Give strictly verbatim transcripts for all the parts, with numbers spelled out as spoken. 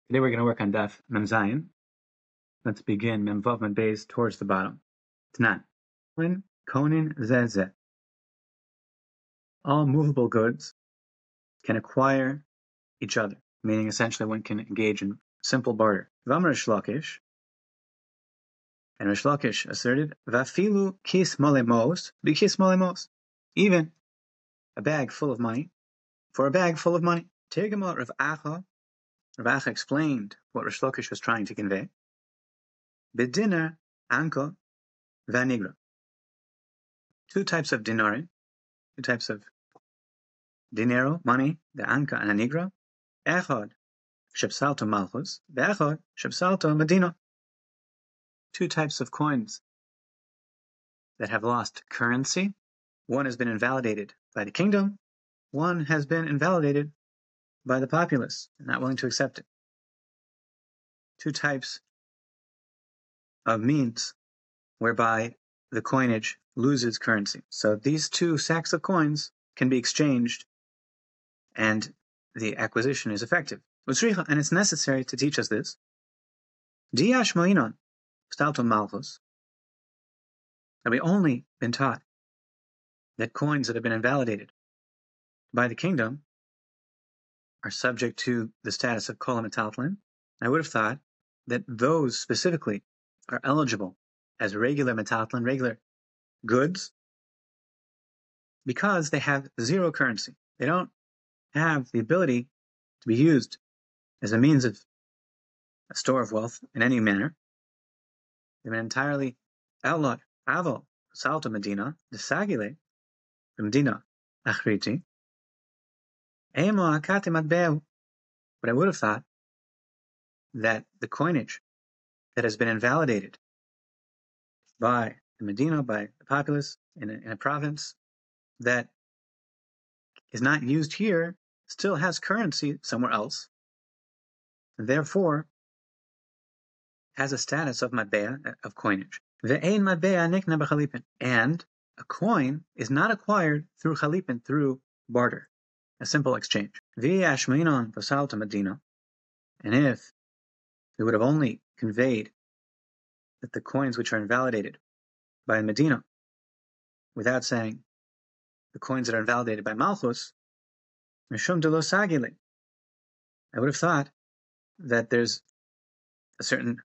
Today we're going to work on Daf Mem Zayin. Let's begin Mem Vav Mem Beis towards the bottom. Tanan. Konin Zezeh. All movable goods can acquire each other, meaning essentially one can engage in simple barter. V'amar Rish Lakish, and Rish Lakish asserted, Vafilu kis molemos, b'kis molemos. Even a bag full of money for a bag full of money. Tirgamot Rav Acha. Rav Acha explained what Rish Lakish was trying to convey. B'dinner anko v'anigra. Two types of dinari, two types of dinero, money, the anka and anigra. Echad shepsalto malchus, ve'echad shepsalto medina. Two types of coins that have lost currency. One has been invalidated by the kingdom. One has been invalidated by the populace, not willing to accept it. Two types of means whereby the coinage loses currency. So these two sacks of coins can be exchanged and the acquisition is effective. And it's necessary to teach us this. Diyash mo'inon, stalton malchus. That we only been taught that coins that have been invalidated by the kingdom are subject to the status of kol metaltlin. I would have thought that those specifically are eligible as regular metaltlin, regular goods, because they have zero currency. They don't have the ability to be used as a means of a store of wealth in any manner. They've been entirely outlawed. Avo, salto Medina, the sagile, the Medina, achriti, emo akate matbeu. But I would have thought that the coinage that has been invalidated by the Medina, by the populace in a, in a province that is not used here, still has currency somewhere else, and therefore has a status of matbea, of coinage. Ve'ein matbea nikna b'chalipin. And a coin is not acquired through chalipin, through barter, a simple exchange. V'yash minon v'salta Medina. And if we would have only conveyed that the coins which are invalidated by Medina, without saying the coins that are invalidated by Malchus, mishum de lo sagile, I would have thought that there's a certain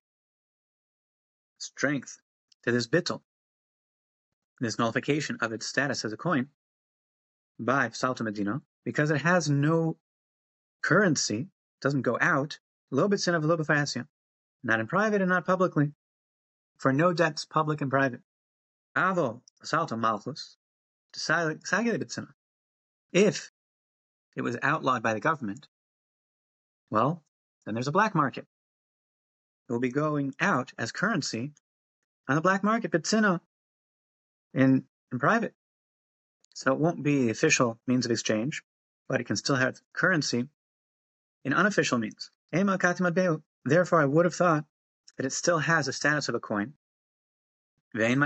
strength to this bittul, this nullification of its status as a coin by Salta Medina, because it has no currency, doesn't go out, lo b'tzina v'lo b'fayasya, not in private and not publicly, for no debts, public and private. Avo Salta Malchus, sagile b'tzina. If it was outlawed by the government, well, then there's a black market. It will be going out as currency on the black market, b'tzina, in, in private. So it won't be the official means of exchange, but it can still have currency in unofficial means. Therefore, I would have thought that it still has a status of a coin. And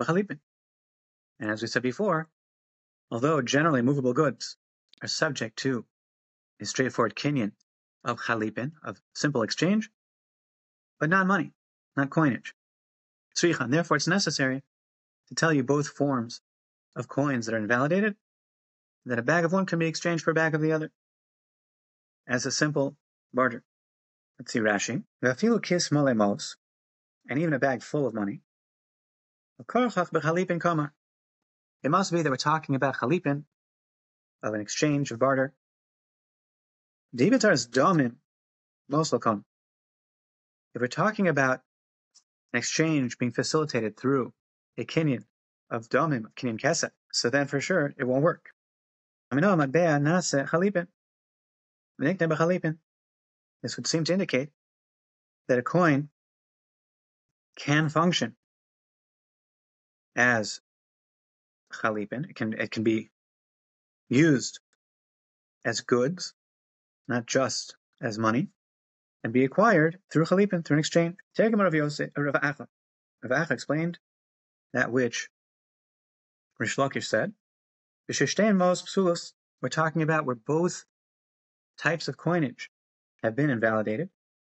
as we said before, although generally movable goods are subject to a straightforward kinyan of chalipin, of simple exchange, but not money, not coinage. And therefore, it's necessary to tell you both forms of coins that are invalidated, that a bag of one can be exchanged for a bag of the other, as a simple barter. Let's see Rashi. Vafilu kis molemos, and even a bag full of money. It must be that we're talking about chalipin, of an exchange, of barter. Dibitar's domim moslokon. If we're talking about an exchange being facilitated through a kinyan of domim, kinyan kesed, so then for sure it won't work. This would seem to indicate that a coin can function as chalipin. It can it can be used as goods, not just as money, and be acquired through chalipin, through an exchange. Rav Acha explained that which Rish Lakish said. We're talking about where both types of coinage have been invalidated.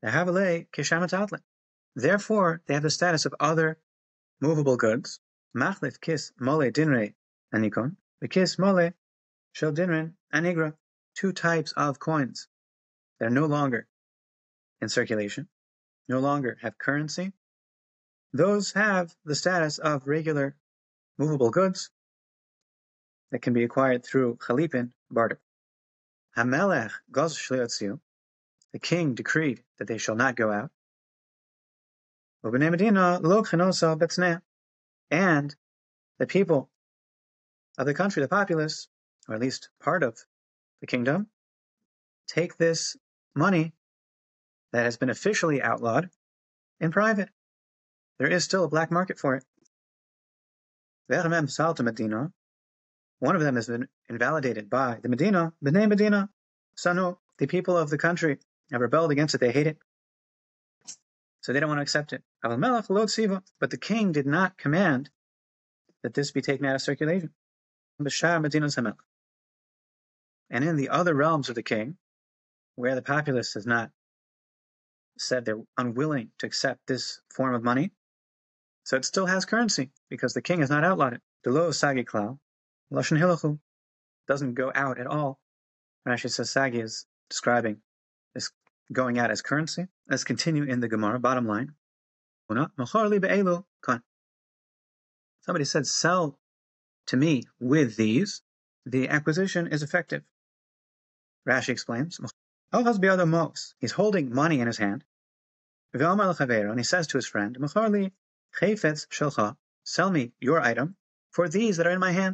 Therefore, they have the status of other movable goods. Machlif kis mole dinre anikon, the kis mole shel dinren anigra, two types of coins that are no longer in circulation, no longer have currency. Those have the status of regular movable goods that can be acquired through chalipin, barter. Hamelech goz shliotziu, the king decreed that they shall not go out. Ubnei medina lo chenosa betzneh, and the people of the country, the populace, or at least part of the kingdom, take this money that has been officially outlawed in private. There is still a black market for it. One of them has been invalidated by the Medina, B'nai Medina, Sanu, the people of the country have rebelled against it, they hate it. So they don't want to accept it. But the king did not command that this be taken out of circulation. And in the other realms of the king, where the populace has not said they're unwilling to accept this form of money, so it still has currency because the king has not outlawed it. Delo sagi klau, lashon hilachu, doesn't go out at all. Rashi says sagi is describing this going out as currency. Let's continue in the Gemara, bottom line. Somebody said, sell to me with these, the acquisition is effective. Rashi explains, he's holding money in his hand, and he says to his friend, sell me your item for these that are in my hand.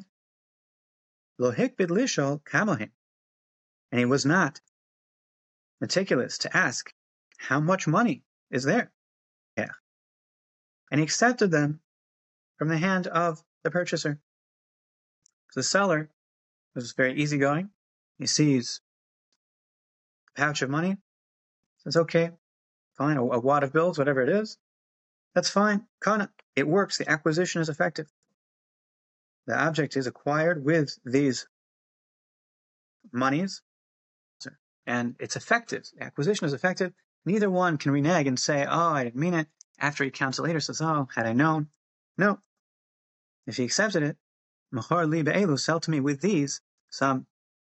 And he was not meticulous to ask how much money is there. Yeah. And he accepted them from the hand of the purchaser. The seller was very easygoing. He sees a pouch of money, says, okay, fine, a, a wad of bills, whatever it is, that's fine. Kana, it works. The acquisition is effective. The object is acquired with these monies, and it's effective. The acquisition is effective. Neither one can renege and say, oh, I didn't mean it. After he counts it later, says, oh, had I known. No. If he accepted it, Machar li be'elu, sell to me with these some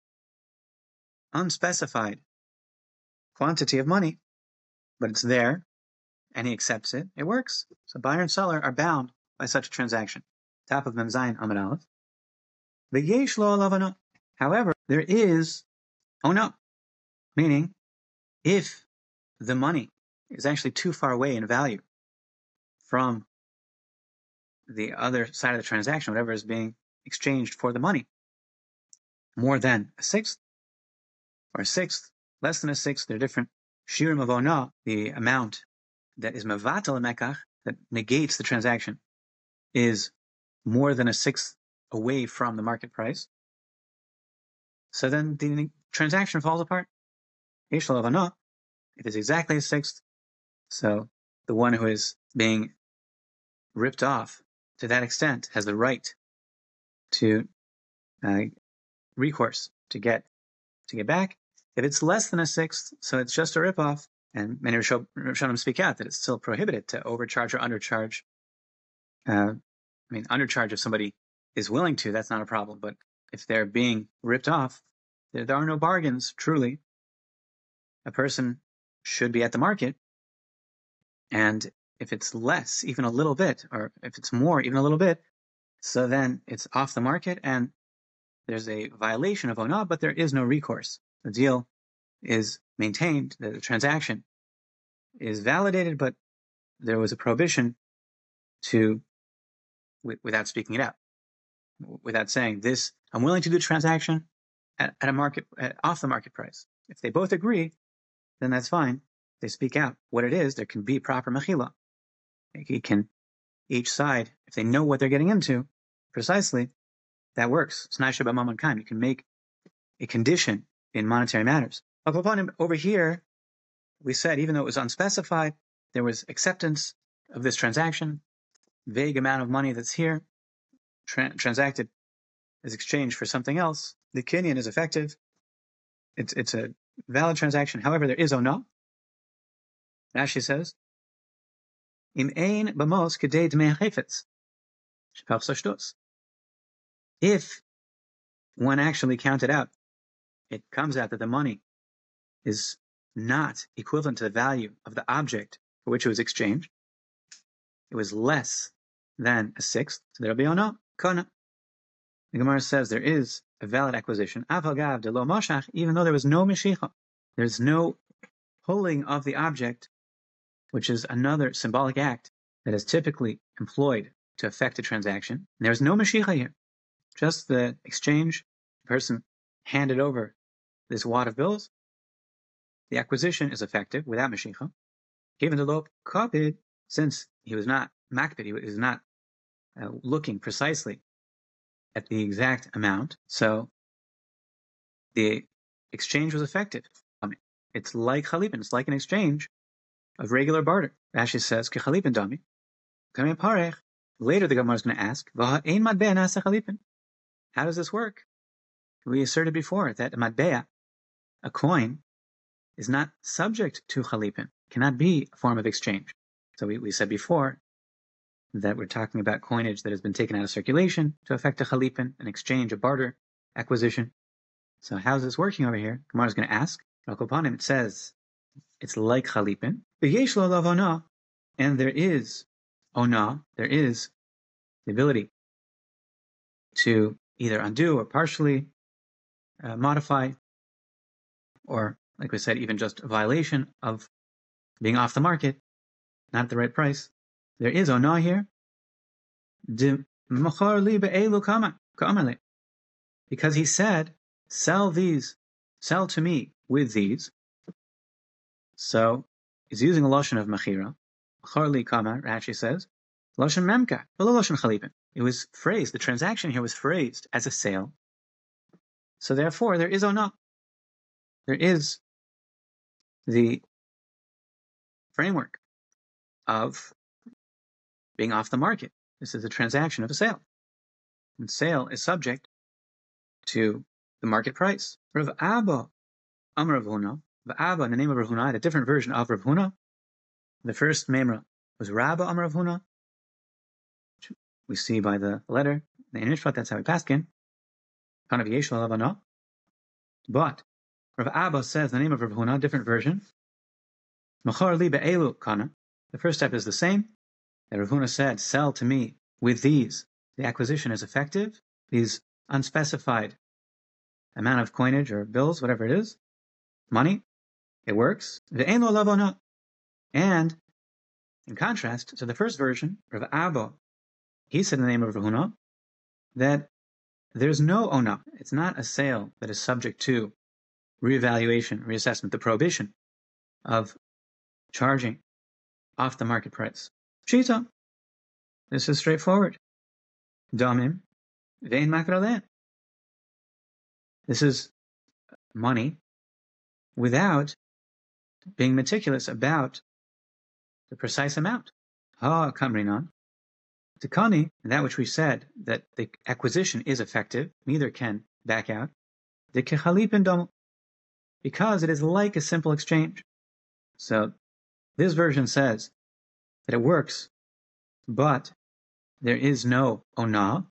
unspecified quantity of money, but it's there, and he accepts it, it works. So buyer and seller are bound by such a transaction. Top of Mem Zayin Amud Aleph. V'yesh lo alavana. However, there is ona, meaning if the money is actually too far away in value from the other side of the transaction, whatever is being exchanged for the money, more than a sixth or a sixth, less than a sixth, they're different. Shirim of ona, the amount that is mevatel mekach, that negates the transaction, is more than a sixth away from the market price. So then the transaction falls apart. Yesh lo avana, it is exactly a sixth. So the one who is being ripped off to that extent has the right to uh, recourse to get to get back. If it's less than a sixth, so it's just a ripoff, and many Rishonim speak out that it's still prohibited to overcharge or undercharge. Uh, I mean, undercharge if somebody is willing to, that's not a problem. But if they're being ripped off, there, there are no bargains, truly. A person should be at the market, and if it's less, even a little bit, or if it's more, even a little bit, so then it's off the market, and there's a violation of ona, but there is no recourse. The deal is maintained, the transaction is validated, but there was a prohibition to, w- without speaking it out, without saying this, I'm willing to do the transaction at, at a market, at, off the market price. If they both agree, then that's fine. They speak out what it is, there can be proper mechila. It can, each side, if they know what they're getting into precisely, that works. It's not shabbat mammon kaim. You can make a condition in monetary matters. Over here, we said even though it was unspecified, there was acceptance of this transaction, vague amount of money that's here, tra- transacted is exchanged for something else. The kinyan is effective. It's it's a valid transaction. However, there is ona. Rashi says, Im ein bamos kedei dmei chayfetz, shepach sashtos. If one actually counted out, it comes out that the money is not equivalent to the value of the object for which it was exchanged. It was less than a sixth, so there'll be ono, kona. The Gemara says there is a valid acquisition, avagav de lo mashach, even though there was no meshicha. There's no pulling of the object, which is another symbolic act that is typically employed to effect a transaction. And there's no meshicha here. Just the exchange, the person handed over this wad of bills. The acquisition is effective without meshicha. Given the lo kapid, since he was not makpid, he was not uh, looking precisely at the exact amount, so the exchange was effective. I mean, it's like chalipin, it's like an exchange of regular barter. Rashi says, "Ke chalipin dami." Coming parech. Later, the Gemara is going to ask, "V'ha ein matbea nasa chalipin." How does this work? We asserted before that a matbea, a coin, is not subject to chalipin, cannot be a form of exchange. So we, we said before that we're talking about coinage that has been taken out of circulation to effect a chalipin, an exchange, a barter, acquisition. So how's this working over here? Gemara is going to ask. It says it's like chalipin. And there is ona, there is the ability to either undo or partially uh, modify, or like we said, even just a violation of being off the market, not at the right price. There is ona here. Because he said, sell these, sell to me with these. So he's using a lashon of machira. Machar kama, Rashi says, lashon memka, below lashon chalipin. It was phrased, the transaction here was phrased as a sale. So therefore, there is ona. There is the framework of being off the market. This is a transaction of a sale. And sale is subject to the market price. Rav Abba, Amar Rav Huna, Rav Abba, in the name of Rav Huna, had a different version of Rav Huna. The first memra was Rabba Amar Rav Huna, which we see by the letter, the Mishpat, that's how we paskin. Kind of Yesh Lavana. But Rav Abba says the name of Rav Huna, different version. Machar li be'elu kana. The first step is the same. That Rav Huna said, sell to me with these. The acquisition is effective. These unspecified amount of coinage or bills, whatever it is, money, it works. Ve'en lo lavana. And in contrast to the first version, Rav Abba, he said in the name of Rav Huna that there's no ona. It's not a sale that is subject to reevaluation, reassessment, the prohibition of charging off the market price. Pshita. This is straightforward. Damim vein makralen. This is money without being meticulous about the precise amount. Ha kamrinan. Tikani, that which we said, that the acquisition is effective, neither can back out. The kechalipin dom, because it is like a simple exchange. So this version says that it works, but there is no ona,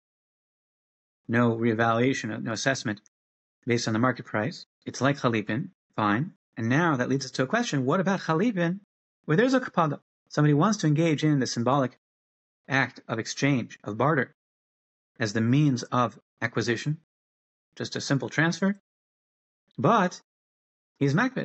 no reevaluation, no assessment based on the market price. It's like chalipin, fine. And now that leads us to a question, what about chalipin, where there's a kapada? Somebody wants to engage in the symbolic act of exchange, of barter, as the means of acquisition, just a simple transfer, but he's makbid,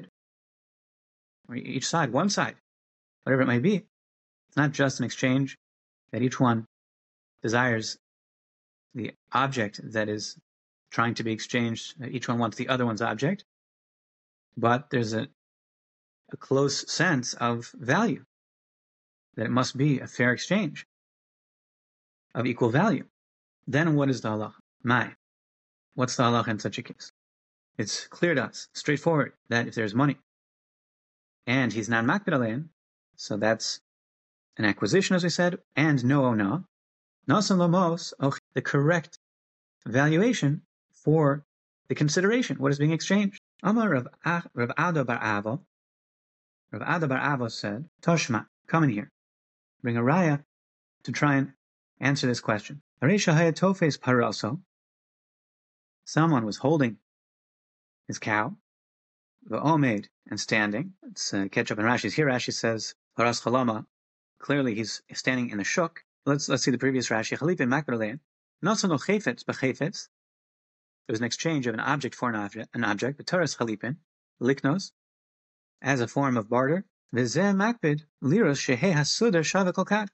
or each side, one side, whatever it might be. It's not just an exchange that each one desires the object that is trying to be exchanged, each one wants the other one's object, but there's a, a close sense of value, that it must be a fair exchange of equal value. Then what is the halacha? Mai. What's the halacha in such a case? It's clear to us, straightforward, that if there's money and he's not makbid alein, so that's an acquisition, as we said, and no ona, nasan lomos, the correct valuation for the consideration, what is being exchanged. Amar Rav Ado bar Avo, Rav Ada bar Avos said, Toshma, come in here. Bring a raya to try and answer this question. Aresha hayatofes paraso. Someone was holding his cow, the omed, and standing. Let's uh, catch up in Rashi's. Here Rashi says, Paras chalama. Clearly he's standing in the shuk. Let's let's see the previous Rashi. Chalipin makberlein. Nosano chayfetz b'chayfetz. There's an exchange of an object for an object. An object. B'taras chalipin. Liknos. As a form of barter. V'zeh makbid liros shehei hasuder shavakol kad.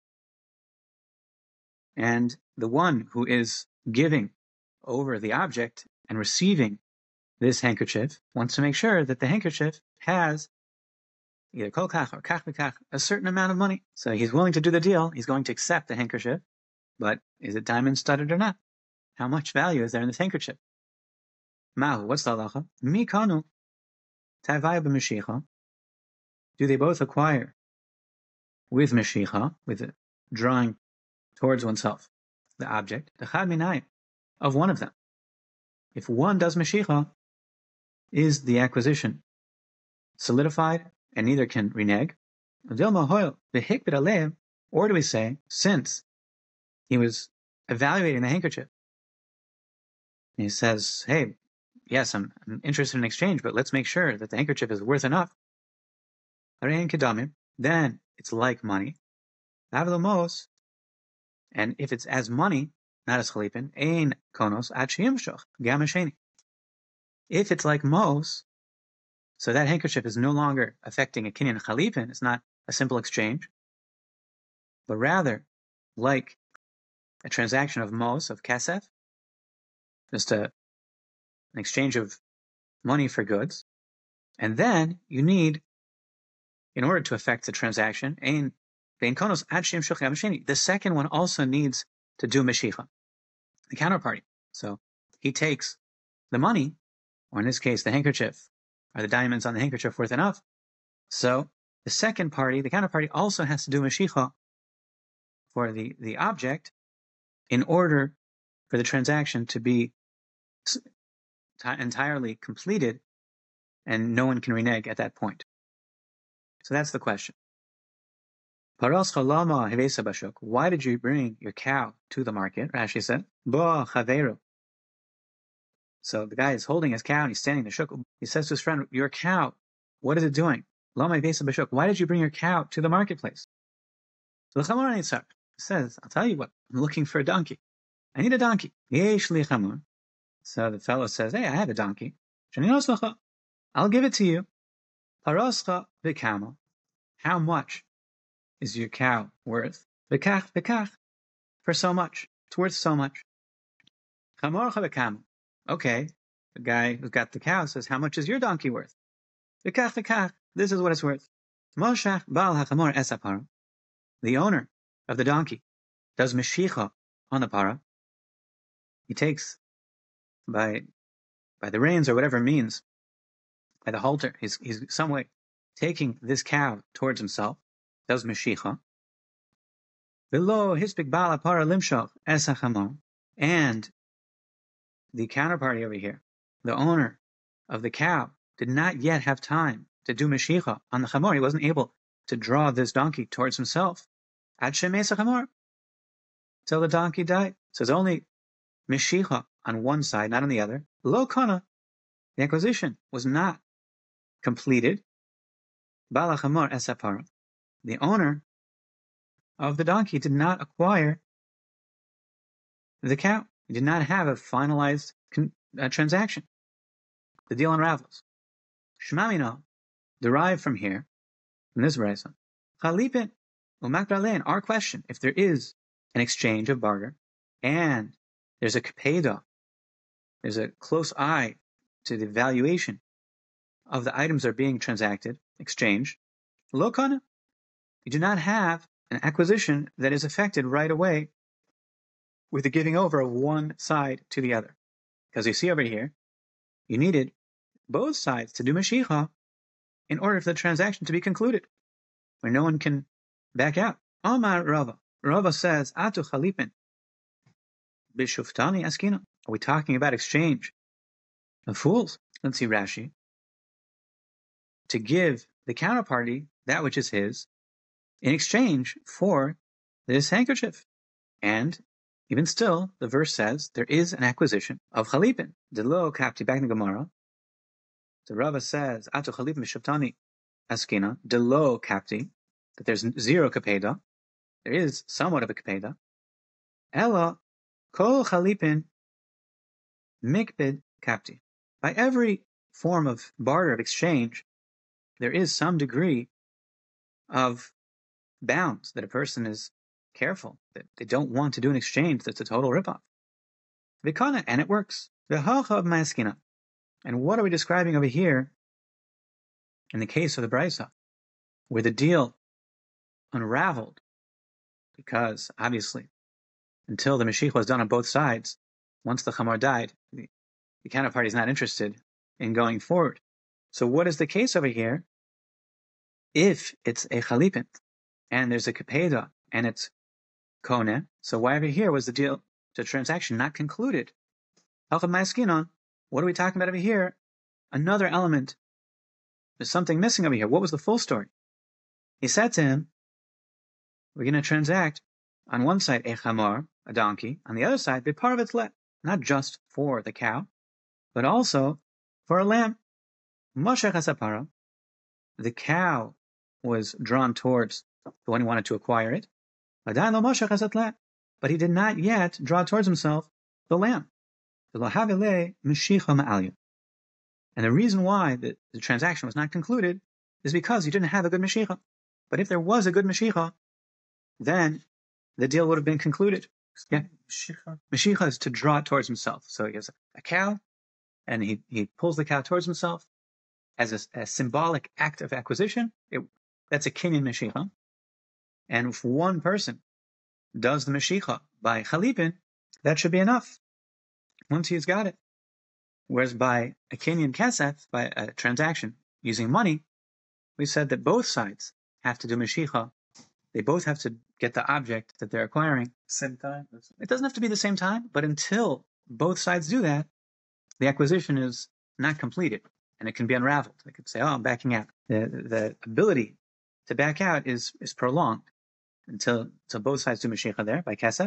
And the one who is giving over the object and receiving this handkerchief wants to make sure that the handkerchief has either kol kach or kach v'kach, a certain amount of money. So he's willing to do the deal. He's going to accept the handkerchief. But is it diamond studded or not? How much value is there in this handkerchief? Mahu, what's the halacha? Mi kanu tavaya b'mashicha. Do they both acquire with mashicha, with the drawing towards oneself, the object, the chad minayim, of one of them? If one does mashicha, is the acquisition solidified and neither can renege? Or do we say, since he was evaluating the handkerchief, and he says, hey, yes, I'm, I'm interested in exchange, but let's make sure that the handkerchief is worth enough. Then it's like money. And if it's as money, not as chalipin, ein konos ad sheyimshach gamasheni. If it's like mos, so that handkerchief is no longer affecting a kinyan chalipin, it's not a simple exchange, but rather like a transaction of mos, of kesef, just a, an exchange of money for goods. And then you need, in order to affect the transaction, ein konos ad sheyimshach gamasheni, the second one also needs to do mashicha, the counterparty. So he takes the money, or in this case, the handkerchief, or the diamonds on the handkerchief worth enough. So the second party, the counterparty, also has to do mashicha for the, the object in order for the transaction to be t- entirely completed, and no one can renege at that point. So that's the question. Why did you bring your cow to the market? Rashi said, Bo chaveru. So the guy is holding his cow and he's standing in the shuk. He says to his friend, your cow, what is it doing? Why did you bring your cow to the marketplace? So the Chamor Nitzar says, I'll tell you what, I'm looking for a donkey. I need a donkey. So the fellow says, hey, I have a donkey. I'll give it to you. How much is your cow worth? V'kach, v'kach, for so much. It's worth so much. Okay, the guy who's got the cow says, how much is your donkey worth? V'kach, v'kach, this is what it's worth. Moshach ba'al hachamor es hapara. The owner of the donkey does meshicha on the para. He takes by by the reins or whatever means, by the halter, he's he's some way taking this cow towards himself, does meshicha. Below hispik ba'al hapara limshach es hachamor. And the counterparty over here, the owner of the cow, did not yet have time to do meshicha on the chamor. He wasn't able to draw this donkey towards himself. Ad shemes chamor, till the donkey died. So it's only meshicha on one side, not on the other. Lo kana, the acquisition was not completed. Bala chamor esapara, the owner of the donkey did not acquire the cow. He did not have a finalized con- uh, transaction. The deal unravels. Shmamino, derived from here, from this brayso, chalipin umakdalein. Our question: if there is an exchange of barter, and there's a kapeda, there's a close eye to the valuation of the items that are being transacted, exchanged, lo kana, you do not have an acquisition that is effected right away with the giving over of one side to the other. Because you see over here, you needed both sides to do mashicha in order for the transaction to be concluded, where no one can back out. Omar Rava. Rava says, Atu chalipin bishuftani askina. Are we talking about exchange of fools? Let's see Rashi. To give the counterparty that which is his in exchange for this handkerchief. And even still, the verse says there is an acquisition of chalipin. The lo kapti back in the Gemara. The Rava says, Atu chalipin mishavtani askina, de lo kapti, that there's zero kapeda. There is somewhat of a kapeda. Ella kol chalipin mikbid kapti. By every form of barter, of exchange, there is some degree of bounds that a person is careful, that they don't want to do an exchange that's a total ripoff. Vikana, and it works. V'hacha of maskina. And what are we describing over here in the case of the Brisa, where the deal unraveled? Because, obviously, until the Mashiach was done on both sides, once the Chamor died, the, the counterparty is not interested in going forward. So what is the case over here? If it's a chalipin, and there's a kapeda, and it's kone, so why over here was the deal, the transaction not concluded? What are we talking about over here? Another element. There's something missing over here. What was the full story? He said to him, we're going to transact on one side a chamor, a donkey, on the other side biparvetzle, not just for the cow, but also for a lamb. Moshech hasapara, the cow was drawn towards the one who wanted to acquire it, but he did not yet draw towards himself the lamb. And the reason why the, the transaction was not concluded is because he didn't have a good Mashiach. But if there was a good Mashiach, then the deal would have been concluded. Yeah. Mashiach is to draw it towards himself. So he has a, a cow, and he, he pulls the cow towards himself as a, a symbolic act of acquisition. It, that's a kinyan Mashiach. And if one person does the Mashiach by chalipin, that should be enough once he's got it. Whereas by a kinyan kesef, by a transaction using money, we said that both sides have to do Mashiach. They both have to get the object that they're acquiring. Same time? It doesn't have to be the same time, but until both sides do that, the acquisition is not completed, and it can be unraveled. They could say, oh, I'm backing out. The, the ability to back out is, is prolonged until, until both sides do Mashiach there by kesef.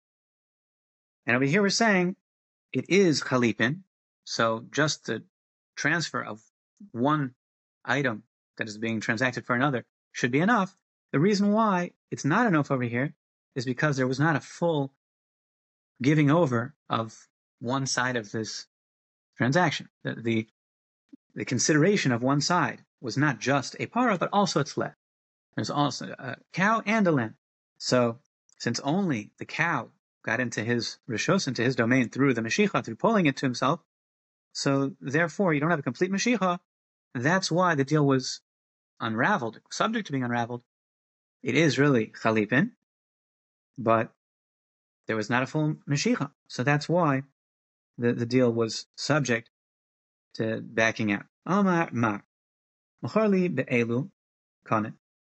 And over here we're saying it is chalipin, so just the transfer of one item that is being transacted for another should be enough. The reason why it's not enough over here is because there was not a full giving over of one side of this transaction. The, the, the consideration of one side was not just a para, but also its lamb. There's also a cow and a lamb. So since only the cow got into his rishos, into his domain through the Mashiach, through pulling it to himself, so therefore you don't have a complete Mashiach. That's why the deal was unraveled, subject to being unraveled. It is really chalipin, but there was not a full Mashiach. So that's why the, the deal was subject to backing out. Amar mar. Macharli be'elu kanet.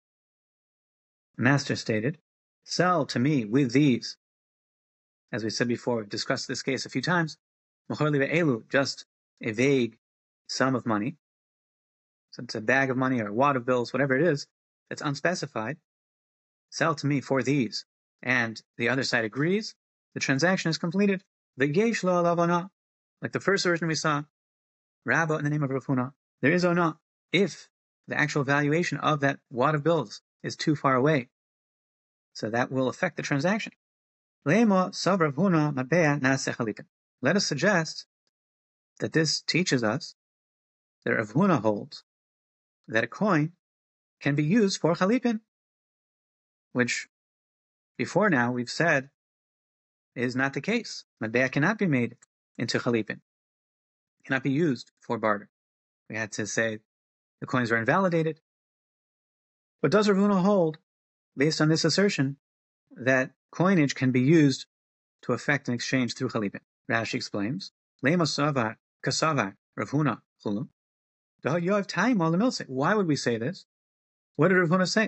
Master stated, sell to me with these. As we said before, we've discussed this case a few times. Macharli be'elu, just a vague sum of money. So it's a bag of money or a wad of bills, whatever it is, that's unspecified. Sell to me for these. And the other side agrees. The transaction is completed. The yesh lo alavana, like the first version we saw, Rabba in the name of Rav Huna, there is ona if the actual valuation of that wad of bills is too far away. So that will affect the transaction. Lema sav Rav Huna mabea nase chalipin. Let us suggest that this teaches us that Rav Huna holds that a coin can be used for chalipin, which before now we've said is not the case. Matbea cannot be made into chalipin, cannot be used for barter. We had to say the coins are invalidated. But does Rav Huna hold, based on this assertion, that coinage can be used to effect an exchange through chalipin? Rashi explains, Lema savar kasavar Rav Huna chulu. Why would we say this? What did Rav Huna say?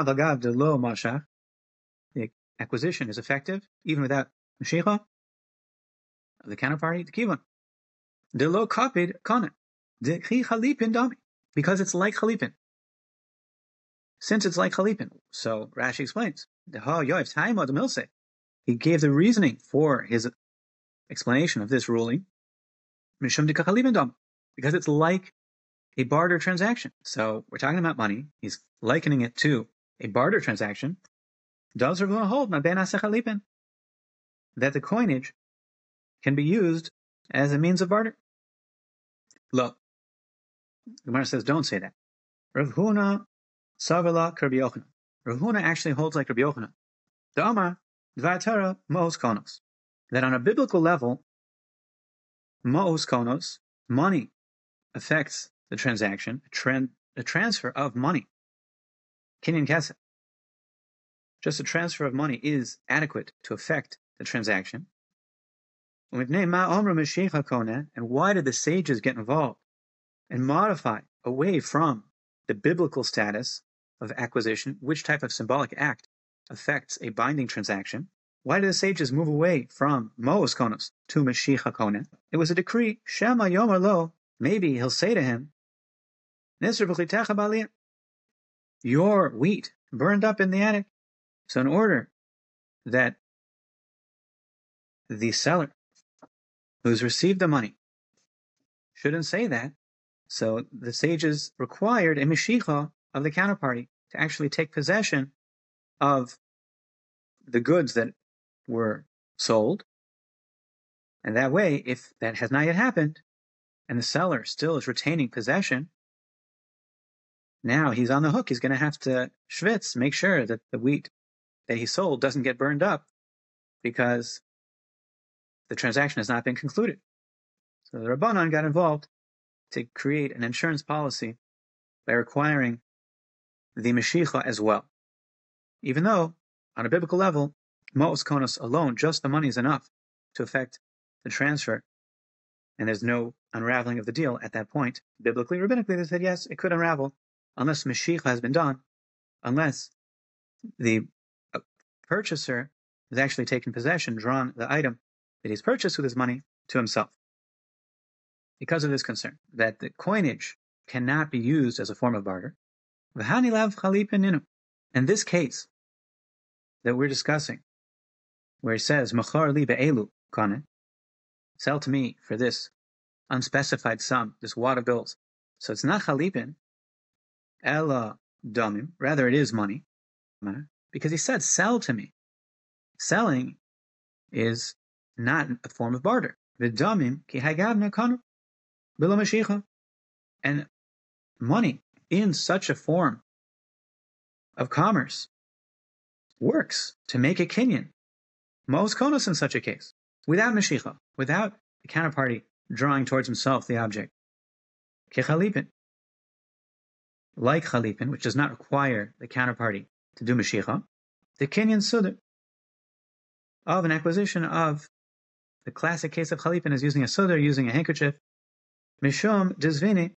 The acquisition is effective even without Mashiach of the counterparty, the kivon. De lo kapid kana. De chi chalipin dami. Because it's like chalipin. since it's like chalipin. So Rashi explains, he gave the reasoning for his explanation of this ruling, because it's like a barter transaction. So we're talking about money. He's likening it to a barter transaction. Does Rav Huna hold that the coinage can be used as a means of barter? Look, Gemara says, don't say that. Rav Huna Savela Rabbi Yochanan. Rav Huna actually holds like Rabbi Yochanan. The Amar Dvar Torah Ma'os Konos. That on a biblical level, Ma'os Konos, money, affects the transaction, a, tran- a transfer of money. Kinyan Kesef. Just a transfer of money is adequate to affect the transaction. And why did the sages get involved and modify away from the biblical status of acquisition? Which type of symbolic act affects a binding transaction? Why did the sages move away from Ma'os Konos to Mashiach HaKoneh? It was a decree. Shema Yomer Lo. Maybe he'll say to him, your wheat burned up in the attic. So in order that the seller who's received the money shouldn't say that, so the sages required a Mashiach of the counterparty to actually take possession of the goods that were sold. And that way, if that has not yet happened, and the seller still is retaining possession, now he's on the hook. He's going to have to schwitz, make sure that the wheat that he sold doesn't get burned up, because the transaction has not been concluded. So the Rabbanan got involved to create an insurance policy by requiring the Mashiach as well. Even though, on a biblical level, Ma'os Konos alone, just the money is enough to affect the transfer, and there's no unraveling of the deal at that point. Biblically, rabbinically, they said yes, it could unravel unless Mashiach has been done, unless the purchaser has actually taken possession, drawn the item that he's purchased with his money to himself. Because of this concern, that the coinage cannot be used as a form of barter. In this case that we're discussing, where he says, Machar li be'elu kane, sell to me for this unspecified sum, this wad of bills. So it's not chalipin, ela damim, rather it is money, because he said, sell to me. Selling is not a form of barter. V'damim ki hagavna kanu bilo mashicha. And money in such a form of commerce works to make a kinyan, Ma'os Konos in such a case, without mashicha, without the counterparty drawing towards himself the object. Ki chalipin, like chalipin, which does not require the counterparty to do mashicha, the kinyan sudar of an acquisition of the classic case of chalipin is using a sudar, using a handkerchief, mishum dizvini,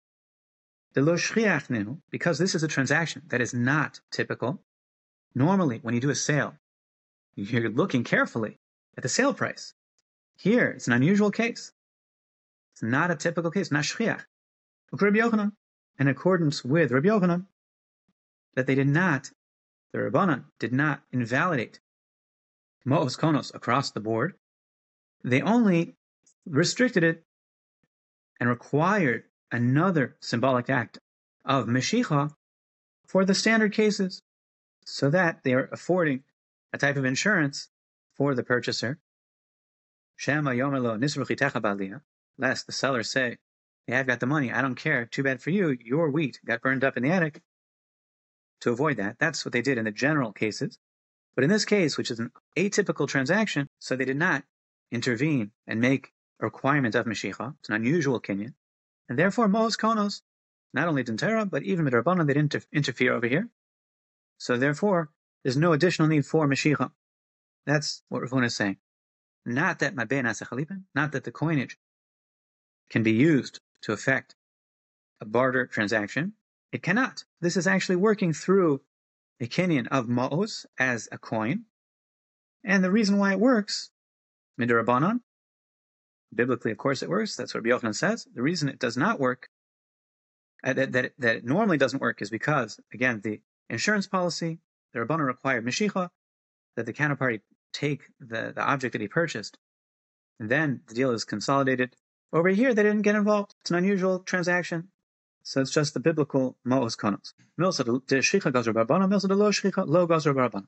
because this is a transaction that is not typical. Normally, when you do a sale, you're looking carefully at the sale price. Here, it's an unusual case. It's not a typical case, not shchiach. Rabbi Yochanan, in accordance with Rabbi Yochanan, that they did not, the Rabbanan did not invalidate Ma'os Konos across the board. They only restricted it and required another symbolic act of Mashicha for the standard cases, so that they are affording a type of insurance for the purchaser. Shema Yomelo Nisruchitecha Balia, lest the seller say, hey, I've got the money, I don't care, too bad for you, your wheat got burned up in the attic. To avoid that, that's what they did in the general cases. But in this case, which is an atypical transaction, so they did not intervene and make a requirement of Mashicha. It's an unusual kinyan. And therefore, Ma'os Konos, not only Dintera, but even Midrabanan, they didn't inter- interfere over here. So therefore, there's no additional need for Mashicha. That's what Rav Huna is saying. Not that Mabeh Nasa Chalipin, not that the coinage can be used to affect a barter transaction. It cannot. This is actually working through a kinyan of Ma'os as a coin. And the reason why it works, Midrabanan, biblically, of course, it works. That's what Rabbi Yochanan says. The reason it does not work, uh, that, that, it, that it normally doesn't work, is because, again, the insurance policy, the Rabbanan required Meshicha, that the counterparty take the, the object that he purchased, and then the deal is consolidated. Over here, they didn't get involved. It's an unusual transaction. So it's just the biblical Ma'os Konos. Milsa de Shricha Gazra Barbana, Milsa de Lo Shricha, Lo Gazra Barbana.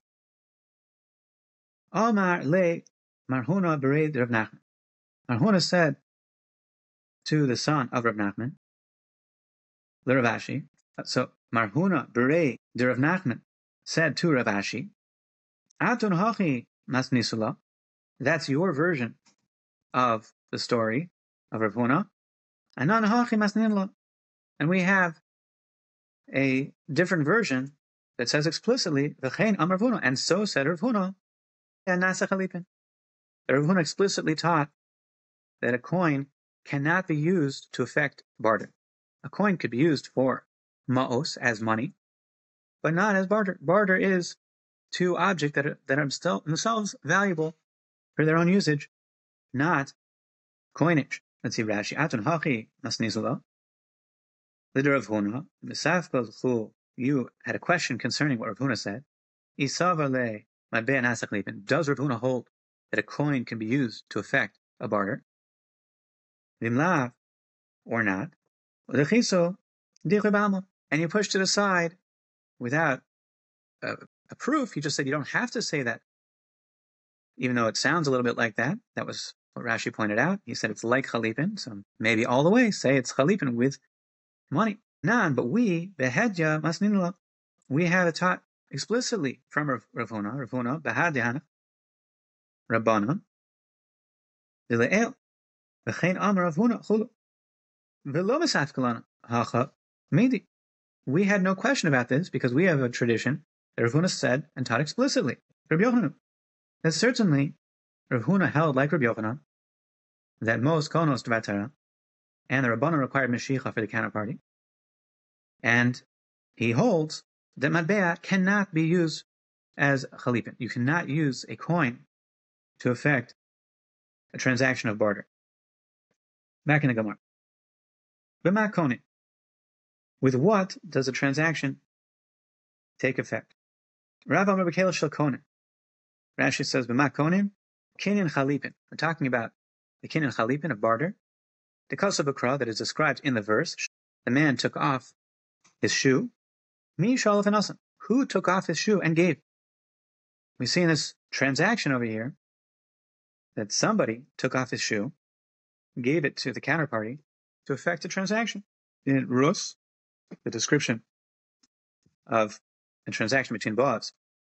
Amar Le Marhuna Bered Rav Nachman. Marhuna said to the son of Rav Nachman, Le Rav Ashi. So Marhuna Bered Rav Nachman said to Rav Ashi, Atun Hachi Masnisula. That's your version of the story of Rav Huna. Anan Hachi Masninla. And we have a different version that says explicitly, V'chein Amar Rav Huna, and so said Rav Huna, and Nasa Chalipin. Rav Huna explicitly taught that a coin cannot be used to effect barter. A coin could be used for ma'os, as money, but not as barter. Barter is two objects that are, that are still themselves valuable for their own usage, not coinage. Let's see, Rashi. Atun hachi masnizula. Lider Rav Huna, Misafkos Chu, you had a question concerning what Rav Huna said. Isavale, my ben asaklipin. Does Rav Huna hold that a coin can be used to effect a barter? Vimlav, or not. Lechiso, dichibama. And you pushed it aside without a, a proof. You just said you don't have to say that. Even though it sounds a little bit like that. That was what Rashi pointed out. He said it's like chalipin, so maybe all the way say it's chalipin with money. Nan, but we, behedya masninula, we have it taught explicitly from Rav Huna, Rav Huna, behadyan, Rabbana, Dileel, v'chein amar Rav Huna, chulu, v'lo misafkalana, hacha, midi. We had no question about this because we have a tradition that Rav Huna said and taught explicitly, Rabbi Yochanan, that certainly Rav Huna held like Rabbi Yochanan, that most konos dvatara, and the Rabbanan required Meshicha for the counterparty. And he holds that Matbea cannot be used as Chalipin. You cannot use a coin to effect a transaction of barter. Back in the Gemara. B'ma konin. With what does a transaction take effect? Rav Amar B'Kel Shel Konin. Rashi says, B'ma konin, kinyan Chalipin. We're talking about the kinyan Chalipin of barter. The Kasabakra that is described in the verse, the man took off his shoe. Mi shalaf anasim. Who took off his shoe and gave? We see in this transaction over here that somebody took off his shoe, gave it to the counterparty to effect a transaction. In Rus, the description of a transaction between Boaz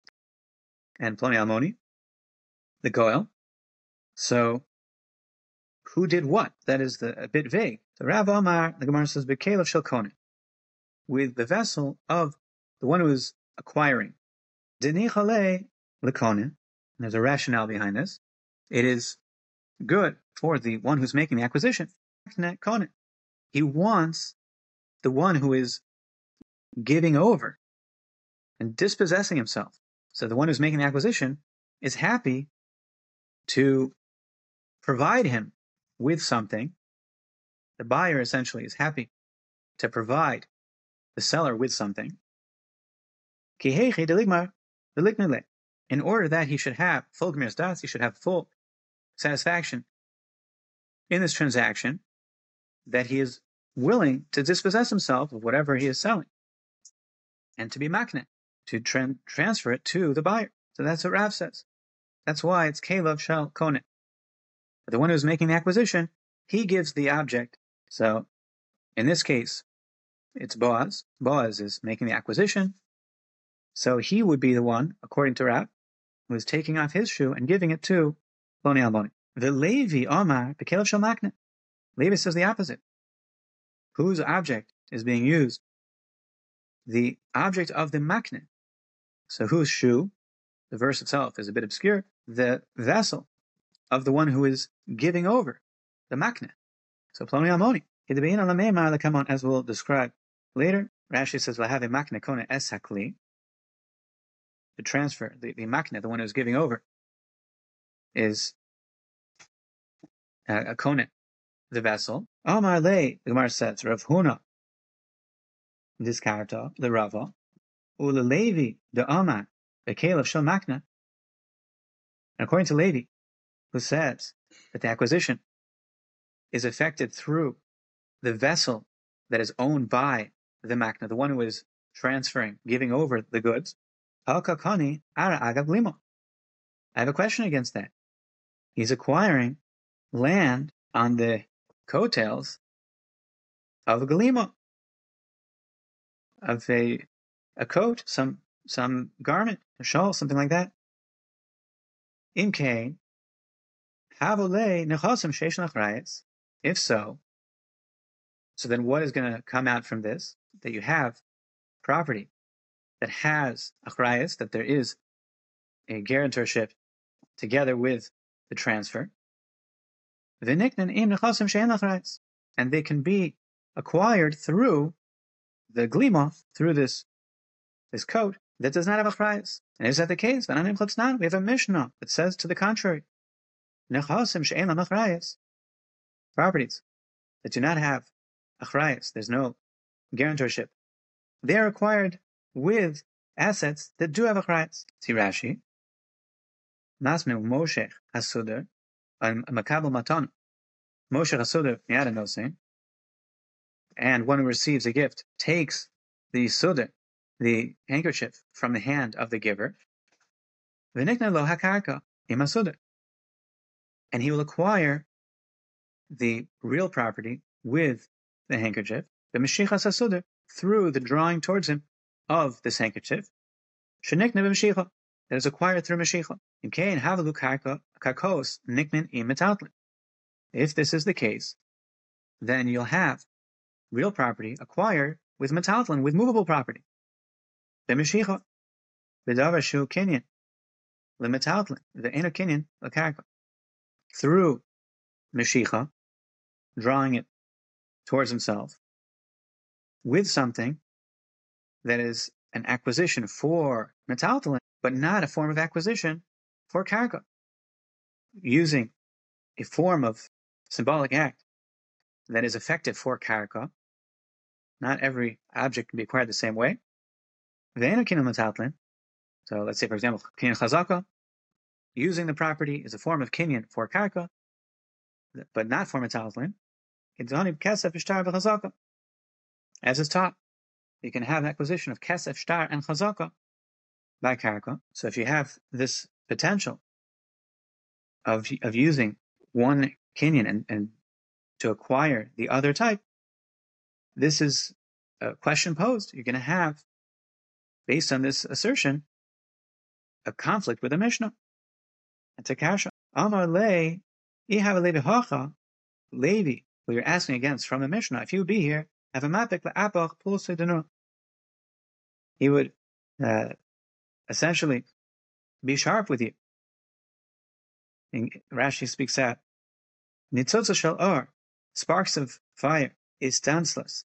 and Ploni Almoni, the Goel. So, who did what? That is the, a bit vague. So Rav Amar, the Gemara says, B'Kelev Shel Konin, with the vessel of the one who is acquiring. Denichale lekonin. There's a rationale behind this. It is good for the one who's making the acquisition. He wants the one who is giving over and dispossessing himself. So the one who's making the acquisition is happy to provide him with something. The buyer essentially is happy to provide the seller with something. In order that he should have full gemiras das, he should have full satisfaction in this transaction, that he is willing to dispossess himself of whatever he is selling and to be makne, to tra- transfer it to the buyer. So that's what Rav says. That's why it's Kelev Shel Konin. The one who's making the acquisition, he gives the object. So in this case, it's Boaz. Boaz is making the acquisition. So he would be the one, according to Rav, who is taking off his shoe and giving it to Ploni Almoni. The Levi Omar B'Kelev Shel Makne. Levi says the opposite. Whose object is being used? The object of the makne. So whose shoe? The verse itself is a bit obscure. The vessel of the one who is giving over the makne. So Ploni Almoni. Come on, as we'll describe later. Rashi says, "Lahave makne kone es hakli." The transfer, the, the makne, the one who's giving over, is a, a kone, the vessel. Amar le, the Gemara says, Rav Huna, diskarta, the Rava, Levi the Amar the Caliph Shel Makna. And according to Levi, who says that the acquisition is effected through the vessel that is owned by the Makna, the one who is transferring, giving over the goods. I have a question against that. He's acquiring land on the coattails of a galima, of a a coat, some some garment, a shawl, something like that. In Cain, havole nechasim sheish nachrayis. If so, so then what is going to come out from this? That you have property that has achrayis, that there is a guarantorship together with the transfer. V'niknan im nechasim she'en achrayis, and they can be acquired through the glima, through this this coat that does not have achrayis. And is that the case? We have a Mishnah that says to the contrary. Nechasim she'en achrayis, properties that do not have achrayis, there's no guarantorship, they are acquired with assets that do have achrayis. See Rashi. Nasme Moshe Hasuder, a makabel matan. Moshe Hasuder miyad nosei, and one who receives a gift takes the suder, the handkerchief, from the hand of the giver. V'nikna lo hakarka im hasuder, and he will acquire the real property with the handkerchief, the meshichas hasuder, through the drawing towards him of this handkerchief. Shenikna b'meshicha, that is acquired through meshicha. In Cain havalu karka karkos niknin im metaltlin. If this is the case, then you'll have real property acquired with metaltlin, with movable property. B'meshicha, b'davar shu kinyan, l'metaltlin, v'ena kinyan l'karka. Through meshicha, drawing it towards himself, with something that is an acquisition for metaltalin, but not a form of acquisition for karka. Using a form of symbolic act that is effective for karka. Not every object can be acquired the same way. Ve'ena kinyan metaltalin. So let's say, for example, kinyan chazaka, using the property is a form of kinyan for karka, but not for metaltalin. As is taught, you can have an acquisition of kesef, shtar, and chazaka by karka. So if you have this potential of of using one kinyan and, and to acquire the other type, this is a question posed. You're going to have, based on this assertion, a conflict with the Mishnah. And to kasha, Amar le, ihav levi hacha, Levi, who you're asking against from the Mishnah, if he would be here, have a mapik le'apach pulse denur, he would uh, essentially be sharp with you. And Rashi speaks out, nitzotza shel or, sparks of fire, is stansless.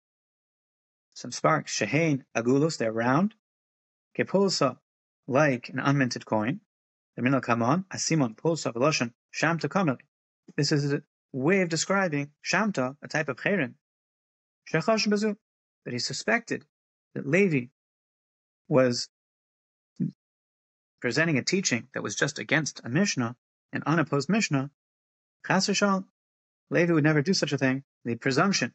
Some sparks, shehein agulus, they're round, kepulsa, like an unminted coin. The minal kamon, asimon pulsa veloshan shamta kameli. This is a way of describing shamta, a type of cheren, shechash bezu, that he suspected that Levi was presenting a teaching that was just against a Mishnah, an unopposed Mishnah. Chas v'shal, Levi would never do such a thing. The presumption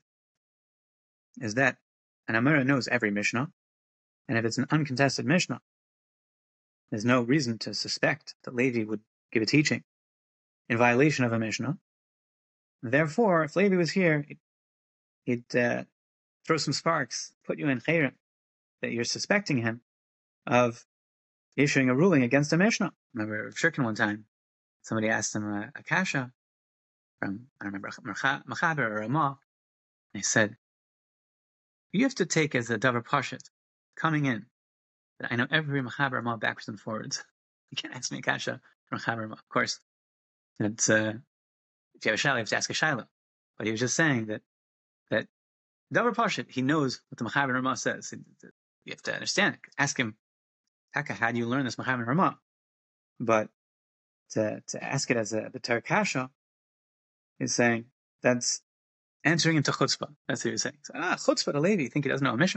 is that an Amora knows every Mishnah, and if it's an uncontested Mishnah, there's no reason to suspect that Levi would give a teaching in violation of a Mishnah. Therefore, if Levi was here, he'd, he'd uh, throw some sparks, put you in chayrim, that you're suspecting him of issuing a ruling against a Mishnah. I remember Rav Shirkin one time, somebody asked him a, a kasha from, I don't remember, Machaber or Ramah, and he said, you have to take as a davar pashut, coming in, that I know every Machaber Ramah backwards and forwards. You can't ask me a kasha from Machaber Ramah. Of course, it's, uh, if you have a shaila, you have to ask a shaila. But he was just saying that that davar pashut, he knows what the Machaber Ramah says. You have to understand it. Ask him, Taka, how do you learn this Machaber Ramah? But to to ask it as a b'tar kasha is saying that's entering into chutzpah. That's what he was saying. So, ah, chutzpah to Levi, you think he doesn't know a Mishnah?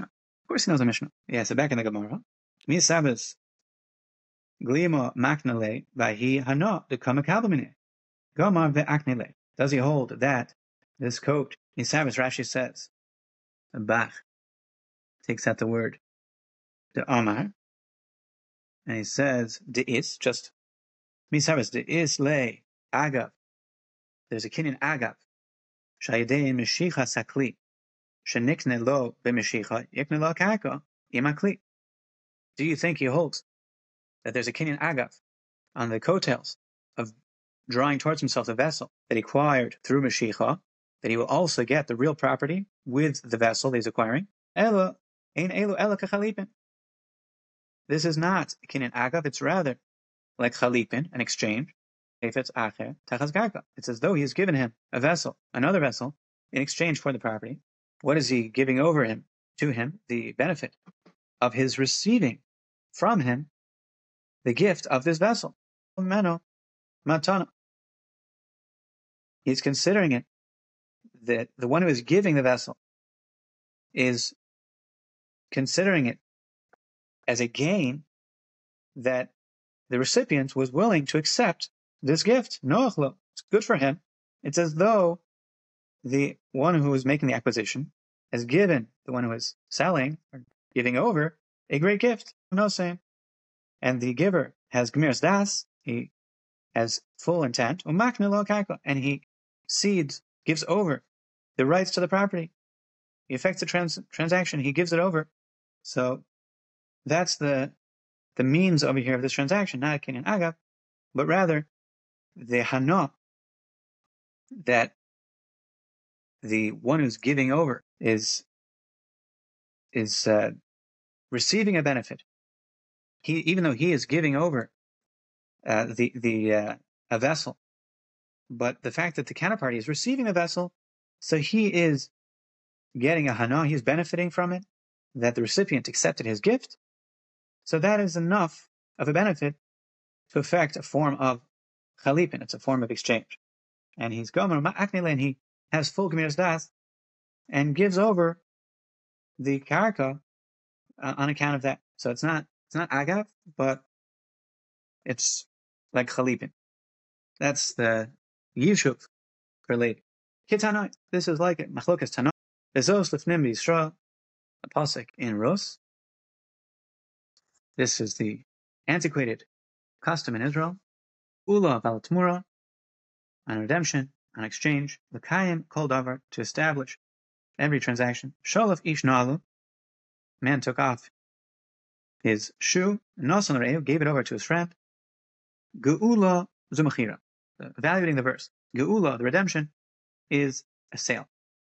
Of course he knows a Mishnah. Yeah, so back in the Gemara. Mi Sabbath glima maknele vahi hano de kamakalbamine. Gomar ve'aknele. Does he hold that this coat, Mi Sabbath, Rashi says, Bach takes out the word the Omar, and he says de is, just Mi Sabbath, de is le agav. There's a kinyan agav. Shayidei mishicha sakli. Shenikne lo b'mishicha yikne lo karka imakli. Do you think he holds that there's a kinyan agav on the coattails of drawing towards himself the vessel that he acquired through Mashiach, that he will also get the real property with the vessel that he's acquiring? Elo, ein elu elo kachalipin. This is not a kinyan agav, it's rather like chalipin, an exchange. If it's acher, tachas karka. It's as though he has given him a vessel, another vessel, in exchange for the property. What is he giving over him to him? The benefit of his receiving from him the gift of this vessel. Meno, matana. He's considering it that the one who is giving the vessel is considering it as a gain that the recipient was willing to accept this gift. Noachlo, it's good for him. It's as though the one who is making the acquisition has given the one who is selling or giving over a great gift. No saying. And the giver has gemiras das, he has full intent, and he cedes, gives over the rights to the property. He effects the trans- transaction, he gives it over. So that's the the means over here of this transaction, not a kinyan agav, but rather the hana, that the one who's giving over is is uh, receiving a benefit. He, even though he is giving over uh, the the uh, a vessel, but the fact that the counterparty is receiving a vessel, so he is getting a hana, he's benefiting from it, that the recipient accepted his gift. So that is enough of a benefit to affect a form of chalipin. It's a form of exchange. And he's gomer ma'aknele, and he has full gemiras das, and gives over the karka uh, on account of that. So it's not it's not agav, but it's like chalipin. That's the yishuv related. Kitanoi, this is like it. Machlokas tanoi. Bezos lefnim b'Yisrael, a pasuk in Rus. This is the antiquated custom in Israel. Ula balatmura, on redemption, on exchange. L'kayim kol davar, to establish every transaction. Sholaf ish nalu, man took off his shoe. Nosan reu, gave it over to his friend. Geula zumachira, evaluating the verse. Geula, the redemption, is a sale.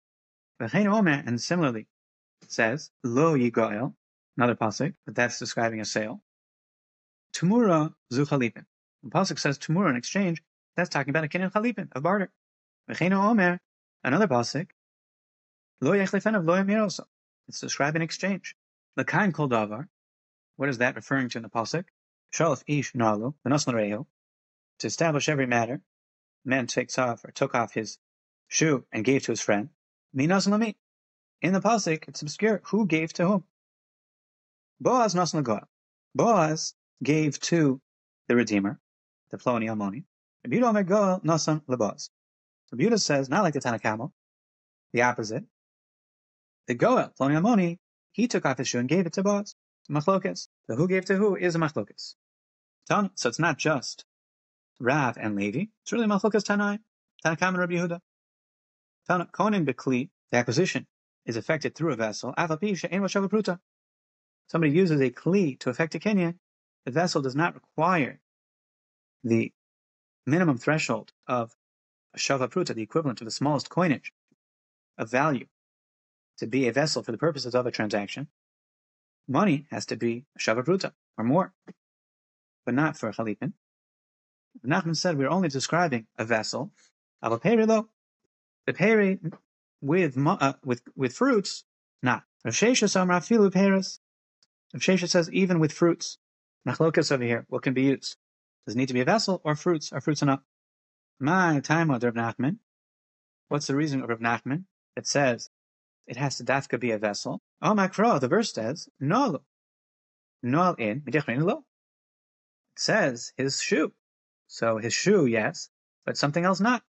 And similarly, it says, Lo yigoel, another pasuk, but that's describing a sale. Tumura zu chalipin. The pasuk says Tumura, in exchange, that's talking about a kinyan chalipin, of barter. Omer, another pasuk, Lo yechlifenav lo yamiroso. It's describing exchange. L'kain kol davar, what is that referring to in the pasuk? Shalaf ish nalu, v'noslan rehu, to establish every matter. Man takes off or took off his shoe and gave to his friend. Minas lami. In the pasuk, it's obscure. Who gave to whom? Boaz nosan l'goel. Boaz gave to the Redeemer, the Ploni Almoni. Rabbi Yehuda omer goel nosan l'Boaz. Rabbi Yehuda says, not like the Tanna Kamma, the opposite. The goel, Ploni Almoni, he took off his shoe and gave it to Boaz. Machlokas. So who gave to who is a machlokas. So it's not just Rav and Levi. It's really machlokas Tanai, Tanna Kamma and Rabbi Yehuda. Konin bekli, the acquisition is effected through a vessel. Somebody uses a kli to effect a kinyan. The vessel does not require the minimum threshold of a shava pruta, the equivalent of the smallest coinage of value, to be a vessel for the purposes of a transaction. Money has to be a shava pruta or more, but not for chalipin. Nachman said we're only describing a vessel. Avaperi the peri with uh, with with fruits, not. Rav Shesha samar afilu peres. Rav Shesha says even with fruits. Machlokas over here, what can be used? Does it need to be a vessel or fruits? Are fruits enough? My time of Rav Nachman. What's the reason of Rav Nachman that says it has to dafka be a vessel. Oh, makro, the verse says, no, no in, lo. It says his shoe. So his shoe, yes, but something else not.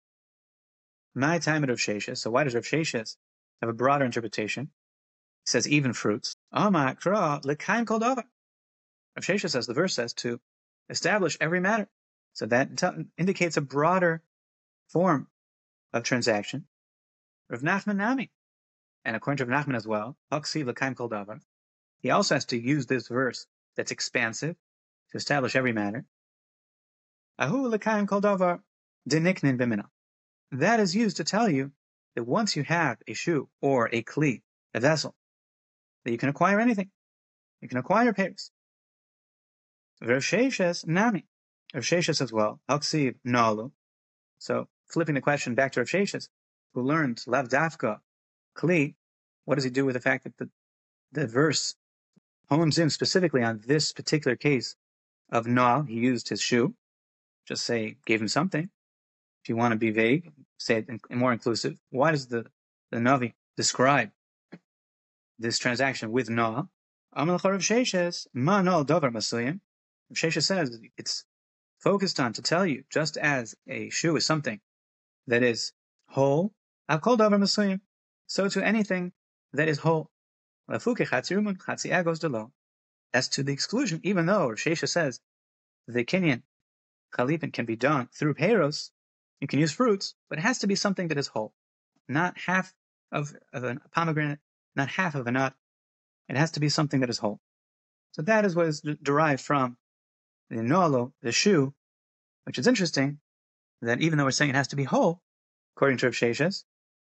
My time of Sheshes. So why does Rav Sheshes have a broader interpretation? It says even fruits. Oh, makro, l'kaim kol davar. Rav Sheshes says, the verse says to establish every matter. So that t- indicates a broader form of transaction. Rav Nachman Nami, and according to Rav Nachman as well, Haksiv l'kaim kol davar. He also has to use this verse that's expansive to establish every matter. Ahu l'kaim kol davar deniknin b'mina. That is used to tell you that once you have a shoe or a kli, a vessel, that you can acquire anything. You can acquire pairs. Rav Sheshes Nami. Rav Sheshes as well. Haksiv nalu. So flipping the question back to Rav Sheshes, who learned lav dafka kli, what does he do with the fact that the, the verse hones in specifically on this particular case of Noah? He used his shoe. Just say, gave him something. If you want to be vague, say it in, more inclusive. Why does the, the Navi describe this transaction with Noah? Amal Rav Sheshes, ma no davar masuyim. Rav Sheshes says it's focused on to tell you, just as a shoe is something that is whole, I've called davar masuyim, so to anything that is whole. As to the exclusion, even though Rav Sheshes says the kinyan chalipin can be done through peiros, you can use fruits, but it has to be something that is whole. Not half of, of a pomegranate, not half of a nut. It has to be something that is whole. So that is what is d- derived from the noalo, the shoe, which is interesting, that even though we're saying it has to be whole, according to Rav Sheshes,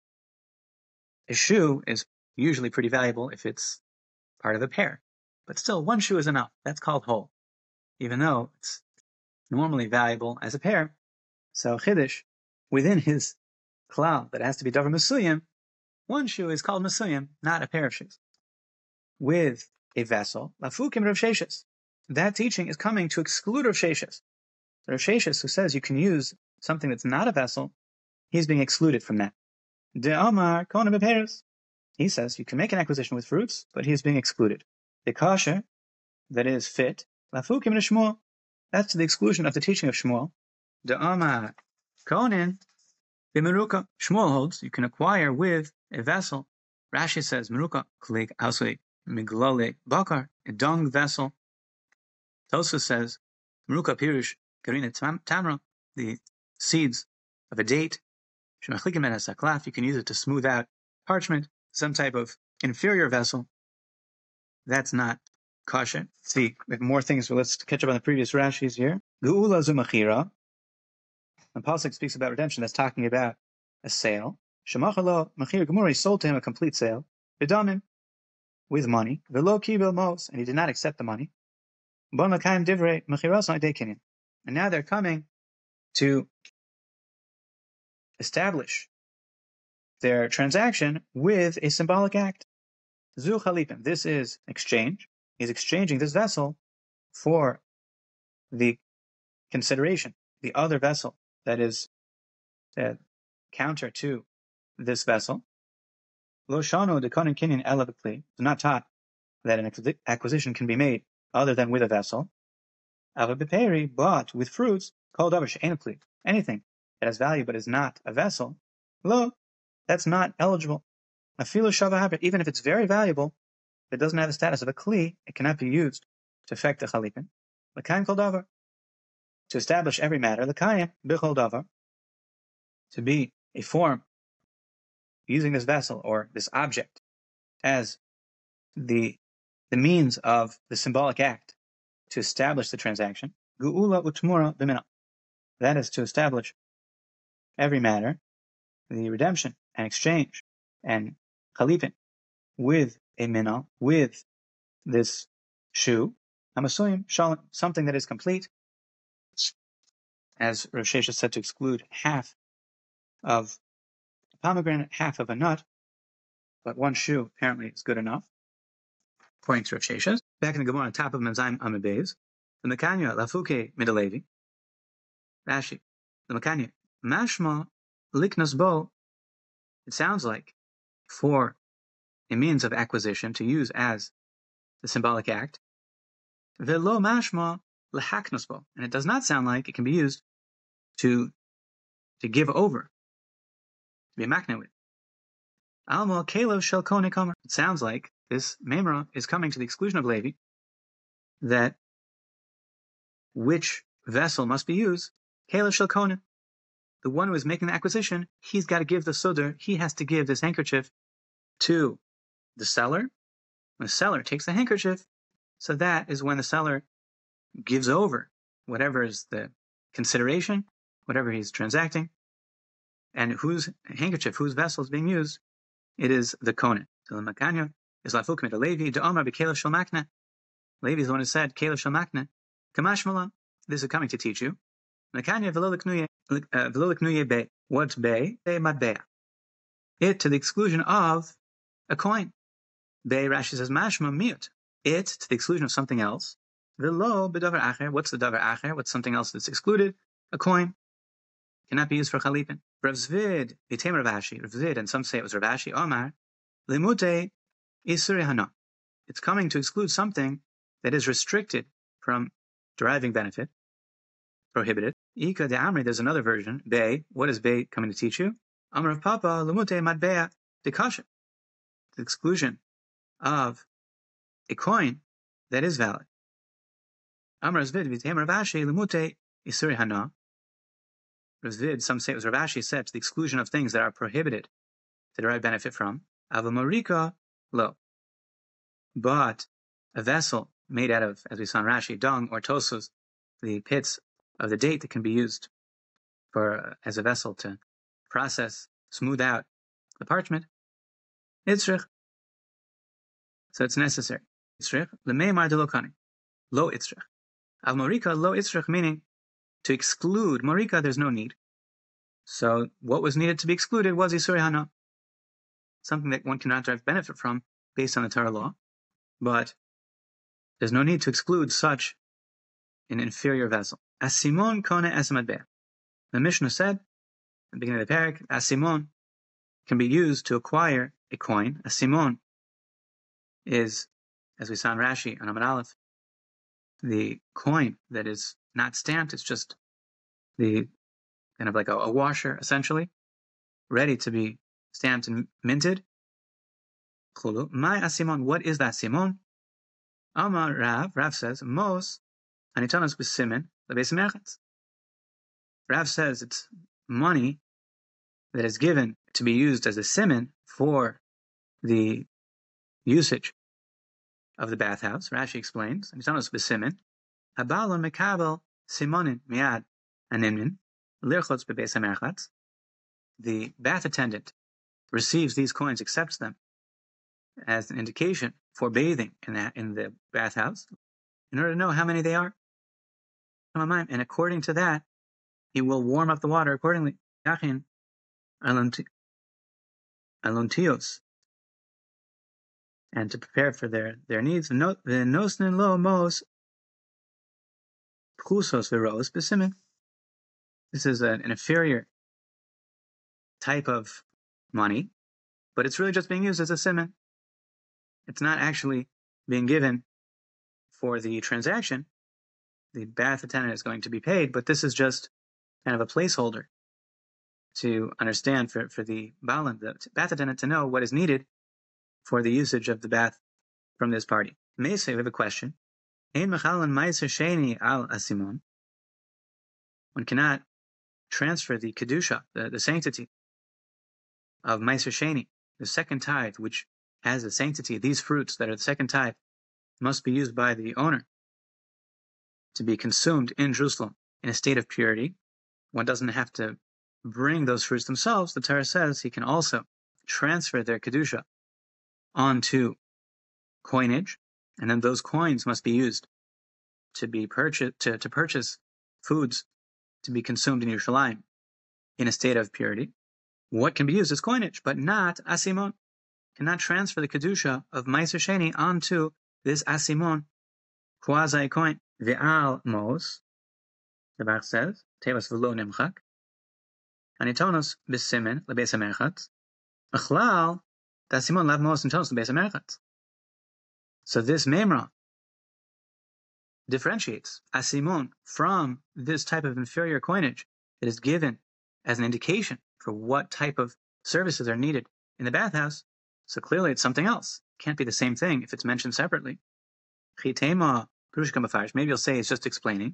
a shoe is usually pretty valuable if it's part of a pair. But still, one shoe is enough. That's called whole. Even though it's normally valuable as a pair. So Chiddush, within his klal, that has to be davar mesuyim, one shoe is called mesuyim, not a pair of shoes. With a vessel, lafukim Rav Sheshes. That teaching is coming to exclude Rav Sheshes. Rav Sheshes, who says you can use something that's not a vessel, he's being excluded from that. De Amar Kona Beperes. He says you can make an acquisition with fruits, but he is being excluded. The kasher, that is fit, lafukim Shmuel. That's to the exclusion of the teaching of Shmuel. De Amar Konin Bimeruka. Shmuel holds you can acquire with a vessel. Rashi says Meruka Klik Ausweg Miglole Bakar, a dung vessel. Tosfos says Meruka Pirush Karina Tamra, the seeds of a date. You can use it to smooth out parchment, some type of inferior vessel. That's not kosher. See, we have more things, so let's catch up on the previous Rashis here. Geula Zumachira. When Pasuk speaks about redemption, that's talking about a sale. Shemachalo Machir Gemuri sold to him a complete sale. Bidamim, with money. Velo Kibel Mos, and he did not accept the money. Bon Lakayim Divrei Machiras Kinyan. And now they're coming to establish their transaction with a symbolic act. Zu Chalipim. This is exchange. He's exchanging this vessel for the consideration, the other vessel that is uh, counter to this vessel. Lo shano dekonin kinyan elabikli. It's not taught that an acquisition can be made other than with a vessel. Avabiperi, bought with fruits, called over she'enukli. Anything that has value but is not a vessel, lo, that's not eligible. Afilu shava, even if it's very valuable, it doesn't have the status of a kli, it cannot be used to affect the chalipin. L'kayim kol davar, to establish every matter. L'kayim b'chol davar, to be a form using this vessel or this object as the the means of the symbolic act to establish the transaction. Gu'ula utmura b'mina. That is to establish every matter, the redemption and exchange and chalipin with a mina, with this shoe, hamasuyim shalom, something that is complete, as Rav Sheshes said, to exclude half of a pomegranate, half of a nut, but one shoe apparently is good enough, according to Rav Sheshes. Back in the Gemara, on top of Menzaim Amidbeis, the Mekanya Lafuke Midalevi, Rashi, the Mekanya, Mashma Liknas Bo, it sounds like for a means of acquisition to use as the symbolic act. Velo mashma lehaknosbo, and it does not sound like it can be used to to give over, to be makna with. Almo kelo shel kone kamer. It sounds like this memra is coming to the exclusion of Levi, that which vessel must be used, kelo shel kone. The one who is making the acquisition, he's got to give the sudar, he has to give this handkerchief to the seller. When the seller takes the handkerchief, so that is when the seller gives over whatever is the consideration, whatever he's transacting, and whose handkerchief, whose vessel is being used, it is the kohen. So the makanya is lafuk mit Levi, de Omar b'kelev shel makna. Levi is the one who said, kelev shel makna. Kamash malam, this is coming to teach you. Makanya v'lo l'knuye be. What's be? Be matbea. It to the exclusion of a coin. Be, Rashi says, mashma miut. It to the exclusion of something else. V'lo b'davar acher. What's the davar acher? What's something else that's excluded? A coin. Cannot be used for chalipin. Rav Zvid, B'tem Rav Ashi, Rav Zvid, and some say it was Rav Ashi, Omar, Limute Isuri Hana. It's coming to exclude something that is restricted from deriving benefit, prohibited. Ika de Amri, there's another version, Be, what is Be coming to teach you? Amar of Papa, Limute Madbea de Kasha. The exclusion of a coin that is valid. Amar Zvid, B'tem Rav Ashi, Limute Isuri Hana. Rav Zvid, some say it was Rav Ashi, said to the exclusion of things that are prohibited to derive benefit from. Avamorika lo. But a vessel made out of, as we saw in Rashi, dung or tosos, the pits of the date that can be used for uh, as a vessel to process, smooth out the parchment. Itzrich. So it's necessary. Itzrich. L'meimar de lo kani. Lo itzrich. Avamorika lo itzrich, meaning to exclude Marika, there's no need. So what was needed to be excluded was Isuri Hana, something that one cannot derive benefit from based on the Torah law. But there's no need to exclude such an inferior vessel. As Simon kone esamadbeh. The Mishnah said, at the beginning of the parak, as Simon can be used to acquire a coin. As Simon is, as we saw in Rashi on Amud Aleph, the coin that is not stamped, it's just the kind of like a, a washer, essentially, ready to be stamped and minted. Chulu. My asimon, what is that simon? Amar Rav, Rav says, Mos, anitanos b'simen, lebeis merchatz. Rav says it's money that is given to be used as a siman for the usage of the bathhouse. Rashi explains, anitanos b'simen, habalon mekabel simonin miad animnin, lirchotz bebeis merchatz. The bath attendant receives these coins, accepts them as an indication for bathing in the, in the bathhouse, in order to know how many they are. And according to that, he will warm up the water accordingly. Yachin alontios, and to prepare for their, their needs. The nosnin lo mos pchusos v'ros b'simen. This is a, an inferior type of money, but it's really just being used as a siman. It's not actually being given for the transaction. The bath attendant is going to be paid, but this is just kind of a placeholder to understand for, for the balan, the bath attendant, to know what is needed for the usage of the bath from this party. Meisei, we have a question. Ein mechalan ma'aser sheni al asimon. One cannot transfer the kedusha, the, the sanctity of ma'aser sheni, the second tithe, which has the sanctity. These fruits that are the second tithe must be used by the owner to be consumed in Jerusalem in a state of purity. One doesn't have to bring those fruits themselves. The Torah says he can also transfer their kedusha onto coinage, and then those coins must be used to be purchased to, to purchase foods to be consumed in Yerushalayim in a state of purity. What can be used as coinage, but not asimon. Cannot transfer the kedusha of ma'aser sheni onto this asimon, quasi coin. Ve'al mos, the Bach says, tevas v'lo nimchak, anitonos b'simen lebeis hamerchatz, achlal Asimon lav mos intonos l'beis merchatz. So this memra differentiates asimon from this type of inferior coinage that is given as an indication for what type of services are needed in the bathhouse. So clearly it's something else. It can't be the same thing if it's mentioned separately. Maybe you'll say it's just explaining.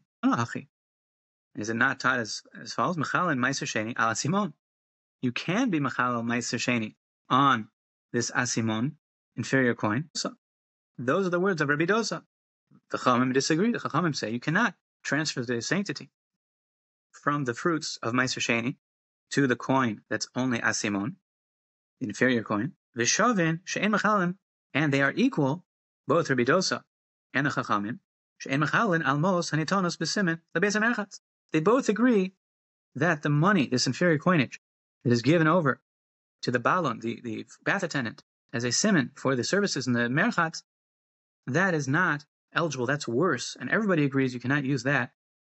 Is it not taught as, as follows? Mechal meiser sheni al asimon. You can be mechal meiser sheni on this asimon, inferior coin. So those are the words of Rabbi Dosa. The Chachamim disagree. The Chachamim say you cannot transfer the sanctity from the fruits of meiser sheni to the coin that's only asimon, the inferior coin. V'shavin she'en mechalim, and they are equal, both Rabbi Dosa and the Chachamim. She'en mechalin almos hanitonos b'simen lebeis merchatz. They both agree that the money, this inferior coinage, that is given over to the balon, the, the bath attendant, as a siman for the services in the merchatz, that is not eligible. That's worse, and everybody agrees you cannot use that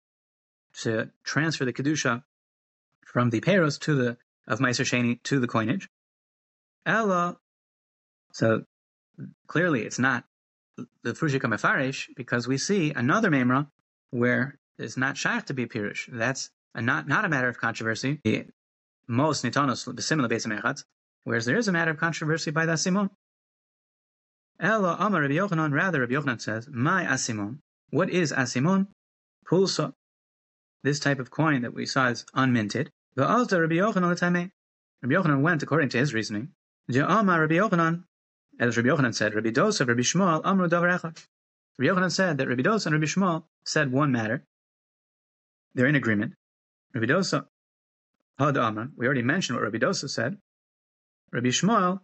to transfer the kedusha from the peros to the of meiser sheni to the coinage. Ella, so clearly it's not the frushika mefarish, because we see another memra where it's not shaykh to be pirush. That's a not not a matter of controversy. Most nitanos b'simon lebeis merchatz, whereas there is a matter of controversy by the asimon. Ella Amar Rabbi Yochanan, rather Rabbi Yochanan says, my asimon. What is asimon? Pulsa, this type of coin that we saw is unminted. V'alta Rabbi Yochanan l'tamei. Rabbi Yochanan went according to his reasoning. Amar Rabbi Yochanan, as Rabbi Yochanan said, Rabbi Dosa, Rabbi Shmuel, Amru davar echad. Rabbi Yochanan said that Rabbi Dosa and Rabbi Shmuel said one matter. They're in agreement. Rabbi Dosa, Had Amar, we already mentioned what Rabbi Dosa said. Rabbi Shmuel,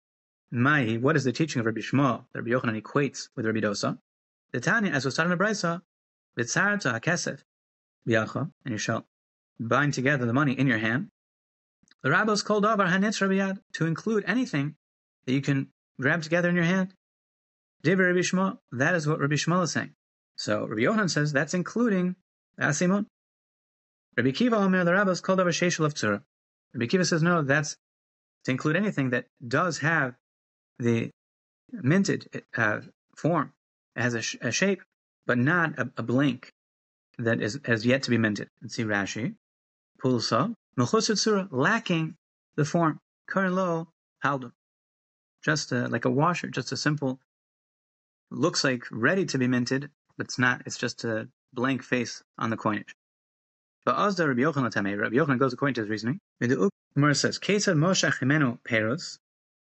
Mai, what is the teaching of Rabbi Shmuel that Rabbi Yochanan equates with Rabbi Dosa? The Tanya, as was taught in the Brisa, V'tzarta hakesef b'yacha, and you shall bind together the money in your hand. The rabbis called davar hanitz rabiyad, to include anything that you can grab together in your hand. Divrei Rabbi Shmuel, that is what Rabbi Shmuel is saying. So Rabbi Yochanan says that's including asimon. Rabbi Kiva Omer, the rabbis called davar sheishel of tzura. Rabbi Kiva says no, that's to include anything that does have the minted uh, form. It has a, sh- a shape, but not a, a blank that is has yet to be minted. Let's see Rashi. Pulsa, Mechusar tzura, lacking the form. Karlo haldum. Just a, like a washer, just a simple, looks like ready to be minted, but it's not. It's just a blank face on the coinage. But Azda Rabbi Yochanan Tamei, Rabbi Yochanan goes according to his reasoning. The Gemara says, Kesad Moshe Chimenu Peros,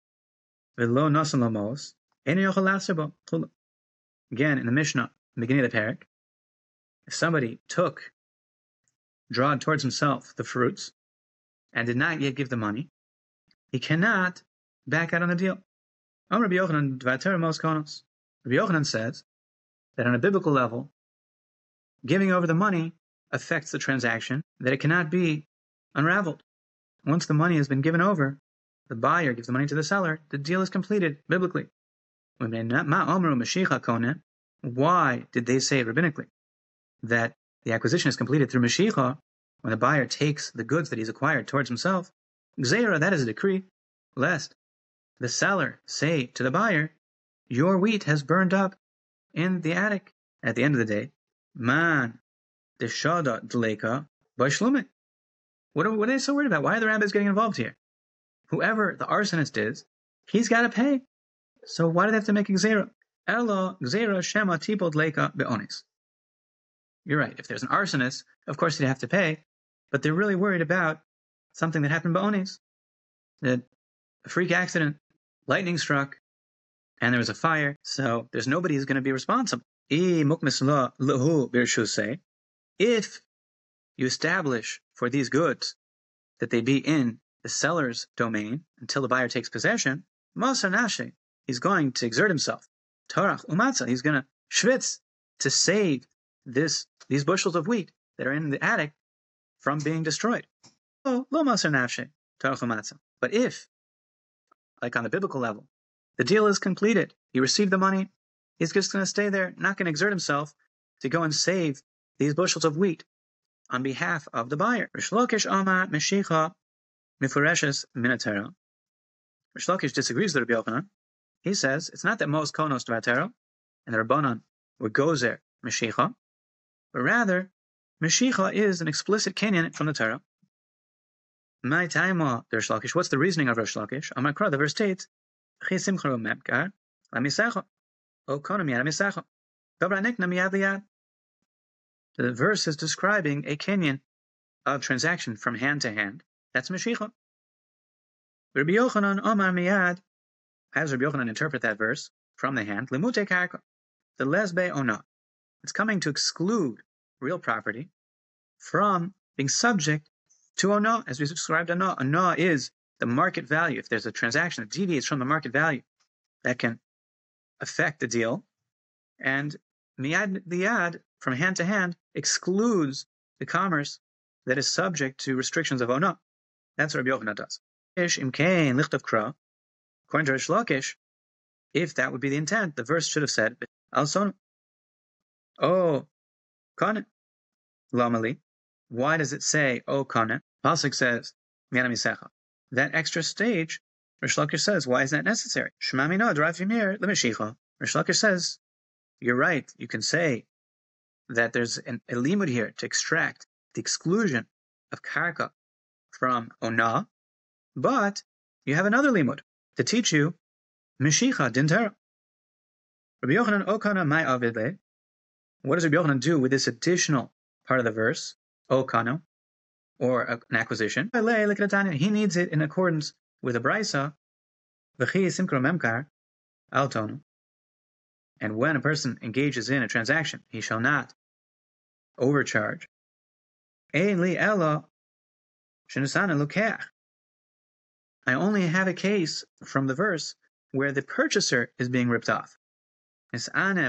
V'lo Nasan Lamos, Enu Yochel Laser Bo. Again, in the Mishnah, in the beginning of the parak, if somebody took, drawed towards himself the fruits, and did not yet give the money, he cannot back out on the deal. Om Rabbi Yochanan Dvater Mos Konos. Rabbi Yochanan says that on a biblical level, giving over the money affects the transaction, that it cannot be unraveled. Once the money has been given over, the buyer gives the money to the seller, the deal is completed biblically. Why did they say rabbinically that the acquisition is completed through Mashiach when the buyer takes the goods that he's acquired towards himself? Gzeira, that is a decree, lest the seller say to the buyer, your wheat has burned up in the attic. At the end of the day, man, the shada dleka b'shlumin. What are, what are they so worried about? Why are the rabbis getting involved here? Whoever the arsonist is, he's got to pay. So why do they have to make a gzeira? Elo gzeira shema tipo dleka be'onis. You're right. If there's an arsonist, of course they'd have to pay, but they're really worried about something that happened be'onis. That a freak accident, lightning struck, and there was a fire, so there's nobody who's going to be responsible. If you establish for these goods that they be in the seller's domain until the buyer takes possession, he's going to exert himself. Torach umatzah, he's going to schwitz to save this these bushels of wheat that are in the attic from being destroyed. Oh, lo masar nafshe, torach umatzah. But if, like on the biblical level, the deal is completed, he received the money, he's just going to stay there, not going to exert himself to go and save these bushels of wheat on behalf of the buyer. Rish Lakish Amar Meshicha Mifureshes Minatera. Rish Lakish disagrees with Rabbi Yochanan. He says it's not that most konos dvatero and the Rabbanan were gozer meshicha, but rather meshicha is an explicit kinyan from the Torah. My taima, Rish Lakish. What's the reasoning of Rish Lakish? Amakra, the verse states, "Chisimchro mepkar lamisecha, o kono miyad misecha, dobranikna miyad liyad." The verse is describing a kinyan of transaction from hand to hand. That's meshicha. Rabbi Yochanan Omar miyad. How does Rabbi Yochanan interpret that verse from the hand? Limute karka, the lesbe ona. It's coming to exclude real property from being subject to ona, as we described ona. Ona is the market value. If there's a transaction that deviates from the market value, that can affect the deal. And miyad liyad, from hand to hand, excludes the commerce that is subject to restrictions of ona. That's what Rabbi Yochanan does. Ish imkein lichtav kra. According to Rish Lakish, if that would be the intent, the verse should have said, Al Sonu. Oh, Kana. Lamali. Why does it say, Oh, Kana? Pasuk says, Miyana Misecha. That extra stage, Rish Lakish says, why is that necessary? Shema Mina, Darav Yimir, Lemeshicha. Rish Lakish says, you're right, you can say that there's an, a limud here to extract the exclusion of karka from ona, but you have another limud to teach you Meshicha Dintera. Rabbi Yochanan Okana Mai Avidle. What does Rabbi Yochanan do with this additional part of the verse, Okano, or an acquisition? He needs it in accordance with the Brisa, V'chi Simkro Memkar, Altonu. And when a person engages in a transaction, he shall not overcharge. Ein li ela shenasana lukeach. I only have a case from the verse where the purchaser is being ripped off. But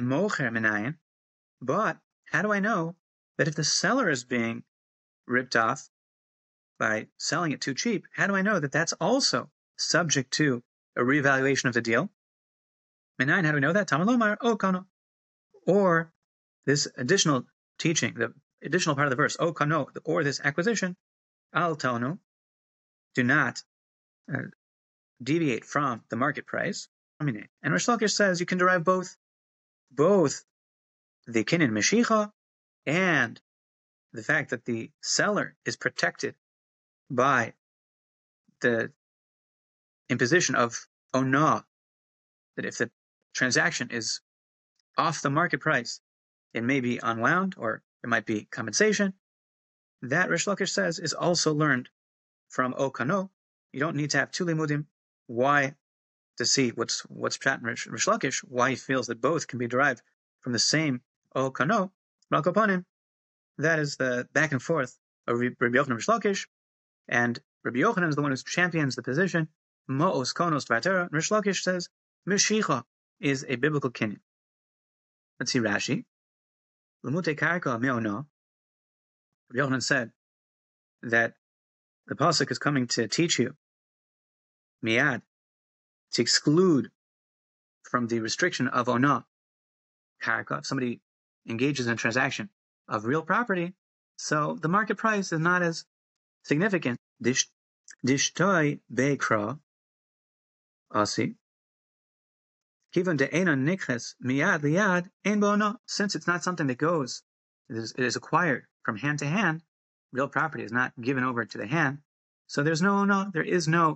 how do I know that if the seller is being ripped off by selling it too cheap, how do I know that that's also subject to a reevaluation of the deal? How do we know that? Tamalomar, O Kano. Or this additional teaching, the additional part of the verse, O Kano, or this acquisition, Al Tonu, do not Uh, deviate from the market price. And Rish Lakish says you can derive both, both the kinyan meshicha and the fact that the seller is protected by the imposition of ona, that if the transaction is off the market price, it may be unwound or it might be compensation. That Rish Lakish says is also learned from Okano. You don't need to have two limudim. Why? To see what's what's pshat in Rish Lakish, why he feels that both can be derived from the same Okano. Malkoponim. That is the back and forth of Rabbi Yochanan and Rish Lakish, and Rabbi Yochanan is the one who champions the position. Mo'os konos vatera. Rish Lakish says Meshicha is a biblical kinyan. Let's see Rashi. Lemute karka me'ona. Rabbi Yochanan said that the pasuk is coming to teach you miyad, to exclude from the restriction of ona, karka, if somebody engages in a transaction of real property, so the market price is not as significant. Dishtoi beikra asi. Kivan de ena nikhes miyad liyad ein bona. Since it's not something that goes, it is, it is acquired from hand to hand, real property is not given over to the hand, so there's no, no, there is no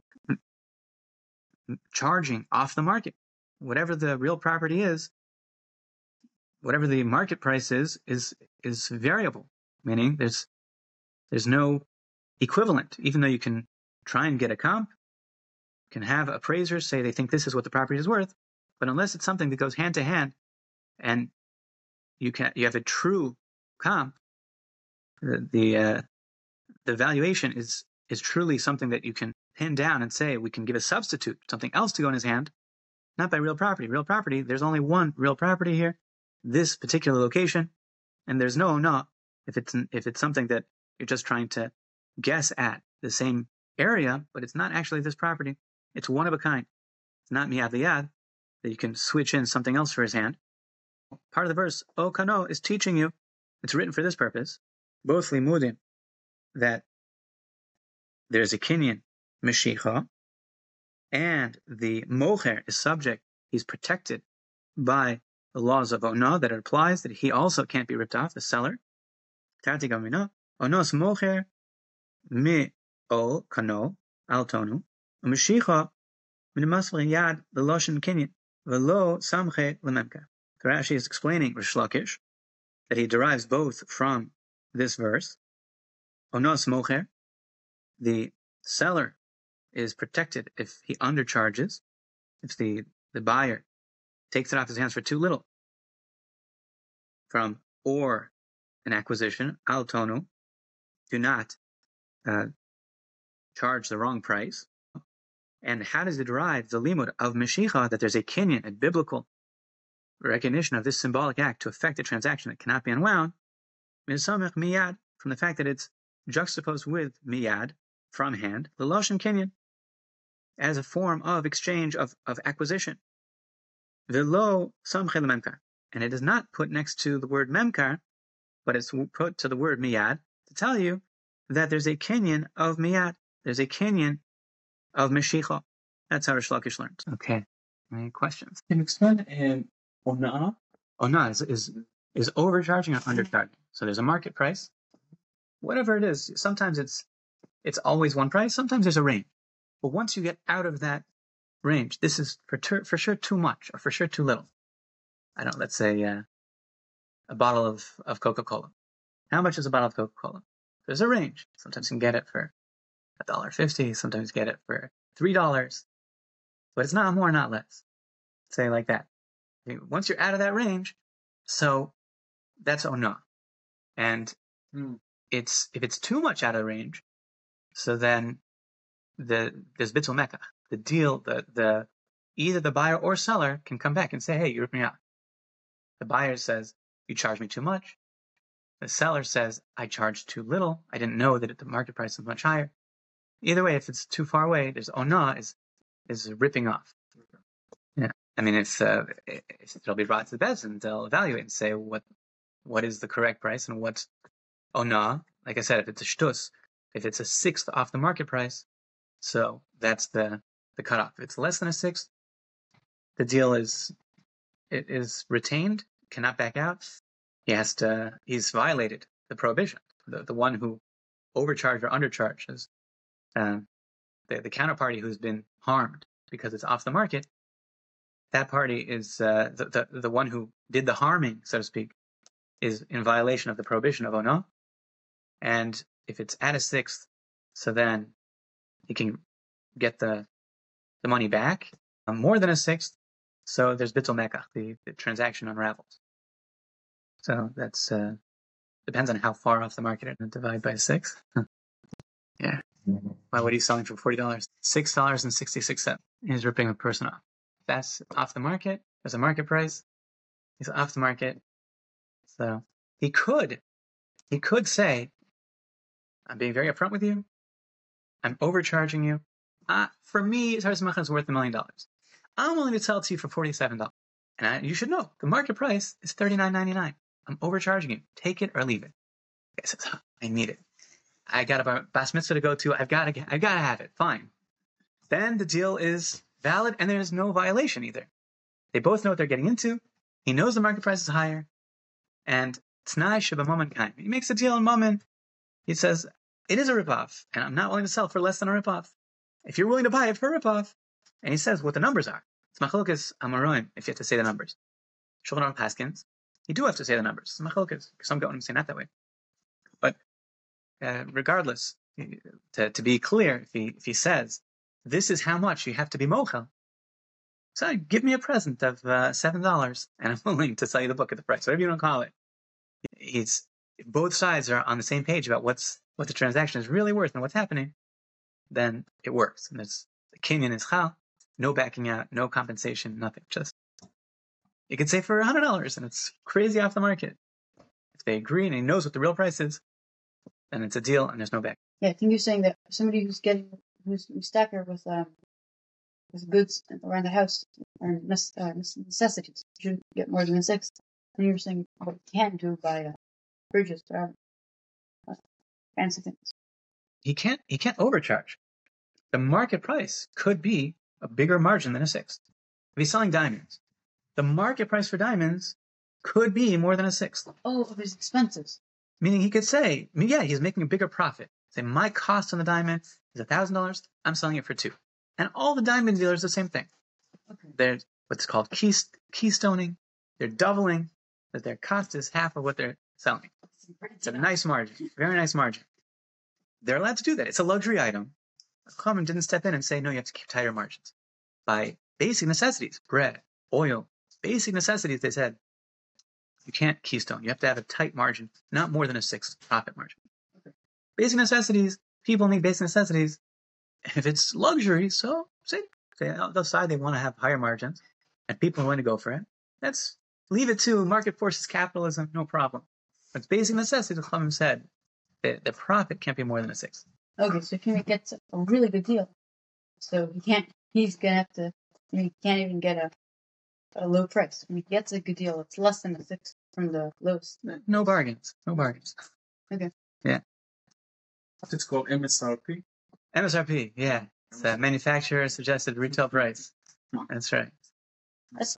charging off the market. Whatever the real property is, whatever the market price is, is is variable. Meaning there's there's no equivalent. Even though you can try and get a comp, you can have appraisers say they think this is what the property is worth, but unless it's something that goes hand to hand, and you can you have a true comp, the the, uh, the valuation is is truly something that you can pin down and say we can give a substitute, something else to go in his hand, not by real property. Real property, there's only one real property here, this particular location, and there's no no if it's if it's something that you're just trying to guess at the same area, but it's not actually this property. It's one of a kind. It's not miyad liyad that you can switch in something else for his hand. Part of the verse, O Kano, is teaching you, it's written for this purpose, both limudim, that there's a kinyan meshicha, and the mocher is subject, he's protected by the laws of Ona, that it applies, that he also can't be ripped off, the seller. Tati gamina, Onos mocher mi o kano al tonu, u'mishicha minimasri yad v'loshen kinyan, v'lo samche lememka. Rashi is explaining Rish Lakish that he derives both from this verse. Onos mocher, the seller is protected if he undercharges, if the, the buyer takes it off his hands for too little, from or an acquisition, al tonu, do not uh, charge the wrong price. And how does it derive the limud of Meshicha, that there's a kinyan, a biblical recognition of this symbolic act to affect a transaction that cannot be unwound? Misamech miyad, from the fact that it's juxtaposed with miyad, from hand, the loshen kinyan, as a form of exchange of, of acquisition. Velo samche lememkar, and it is not put next to the word memkar, but it's put to the word miyad to tell you that there's a kinyan of miyad, there's a kinyan of meshicha. That's how Rish Lakish learns. Okay, any questions? Can you explain um, Ona? Ona is, is is overcharging or undercharging. So there's a market price, whatever it is. Sometimes it's it's always one price. Sometimes there's a range. But once you get out of that range, this is for ter- for sure too much, or for sure too little. I don't. Let's say uh, a bottle of of Coca-Cola. How much is a bottle of Coca-Cola? There's a range. Sometimes you can get it for a dollar fifty. Sometimes you get it for three dollars. But it's not more, not less. Say like that. I mean, once you're out of that range, so that's Ona. And Mm. it's if it's too much out of range, so then the there's bittul mekach. The deal, the the either the buyer or seller can come back and say, "Hey, you ripped me off." The buyer says, "You charged me too much." The seller says, "I charged too little. I didn't know that the market price was much higher." Either way, if it's too far away, there's Ona is is ripping off. Yeah, I mean, if, uh, if it'll be brought to the beds and they'll evaluate and say what what is the correct price and what's Ona. Like I said, if it's a shtus, if it's a sixth off the market price, so that's the the cutoff. If it's less than a sixth, the deal is it is retained, cannot back out. He has to. He's violated the prohibition. The the one who overcharged or undercharged is uh, the the counterparty who's been harmed because it's off the market. That party is uh, the, the the one who did the harming, so to speak, is in violation of the prohibition of Ona. And if it's at a sixth, so then he can get the the money back. Um, more than a sixth, so there's bittul mekach, the, the transaction unravels. So that's uh, depends on how far off the market it is. Divide by six. Yeah. Why? What are you selling for forty dollars? Six dollars and sixty six cents. He's ripping a person off. That's off the market. There's a market price. He's off the market. So he could, he could say, "I'm being very upfront with you. I'm overcharging you. Uh, for me, Taras Macha is worth a million dollars. I'm willing to sell it to you for forty-seven dollars. And I, you should know, the market price is thirty-nine ninety-nine. I'm overcharging you. Take it or leave it." The guy says, "Huh, I need it. I got a bas mitzvah to go to. I've got to, I've got to have it. Fine." Then the deal is valid and there's no violation either. They both know what they're getting into. He knows the market price is higher. And t'nai shebamammon kaim. He makes a deal in mammon. He says, it is a ripoff, and I'm not willing to sell for less than a ripoff. If you're willing to buy it for a ripoff, and he says what the numbers are. It's machlokas amaroim if you have to say the numbers. Shulchan Aruch Paskins, you do have to say the numbers. It's machlokas. Some go and say not that way. But uh, regardless, to, to be clear, if he if he says this is how much you have to be mochel, so give me a present of uh, seven dollars, and I'm willing to sell you the book at the price, whatever you want to call it. He's both sides are on the same page about what's what the transaction is really worth and what's happening. Then it works, and it's the kinyan is chal, no backing out, no compensation, nothing. Just you could say for a hundred dollars, and it's crazy off the market. If they agree and he knows what the real price is, then it's a deal, and there's no back. Yeah, I think you're saying that somebody who's getting who's stacker with um with goods around the house or uh, necessities should get more than a sixth. And you're saying what you can do by uh, bridges or uh, fancy things. He can't. He can't overcharge. The market price could be a bigger margin than a sixth. If he's selling diamonds, the market price for diamonds could be more than a sixth. Oh, of his expenses. Meaning he could say, I mean, yeah, he's making a bigger profit. Say, my cost on the diamond is one thousand dollars. I'm selling it for two. And all the diamond dealers, the same thing. Okay. They're what's called key, keystoning. They're doubling that their cost is half of what they're selling. It's a nice margin, very nice margin. They're allowed to do that. It's a luxury item. Chachamim didn't step in and say, no, you have to keep tighter margins. By basic necessities, bread, oil, basic necessities, they said, you can't keystone. You have to have a tight margin, not more than a sixth profit margin. Okay. Basic necessities, people need basic necessities. If it's luxury, so say, say they'll decide they want to have higher margins, and people are willing to go for it. Let's leave it to market forces, capitalism, no problem. But it's basic necessities, the Chachamim said, the, the profit can't be more than a sixth. Okay, so if he gets a really good deal, so he can't, he's gonna have to, he can't even get a, a low price. When he gets a good deal, it's less than a sixth from the lowest. No bargains, no bargains. Okay. Yeah. It's called M S R P. M S R P, yeah. It's a manufacturer suggested retail price. That's right. That's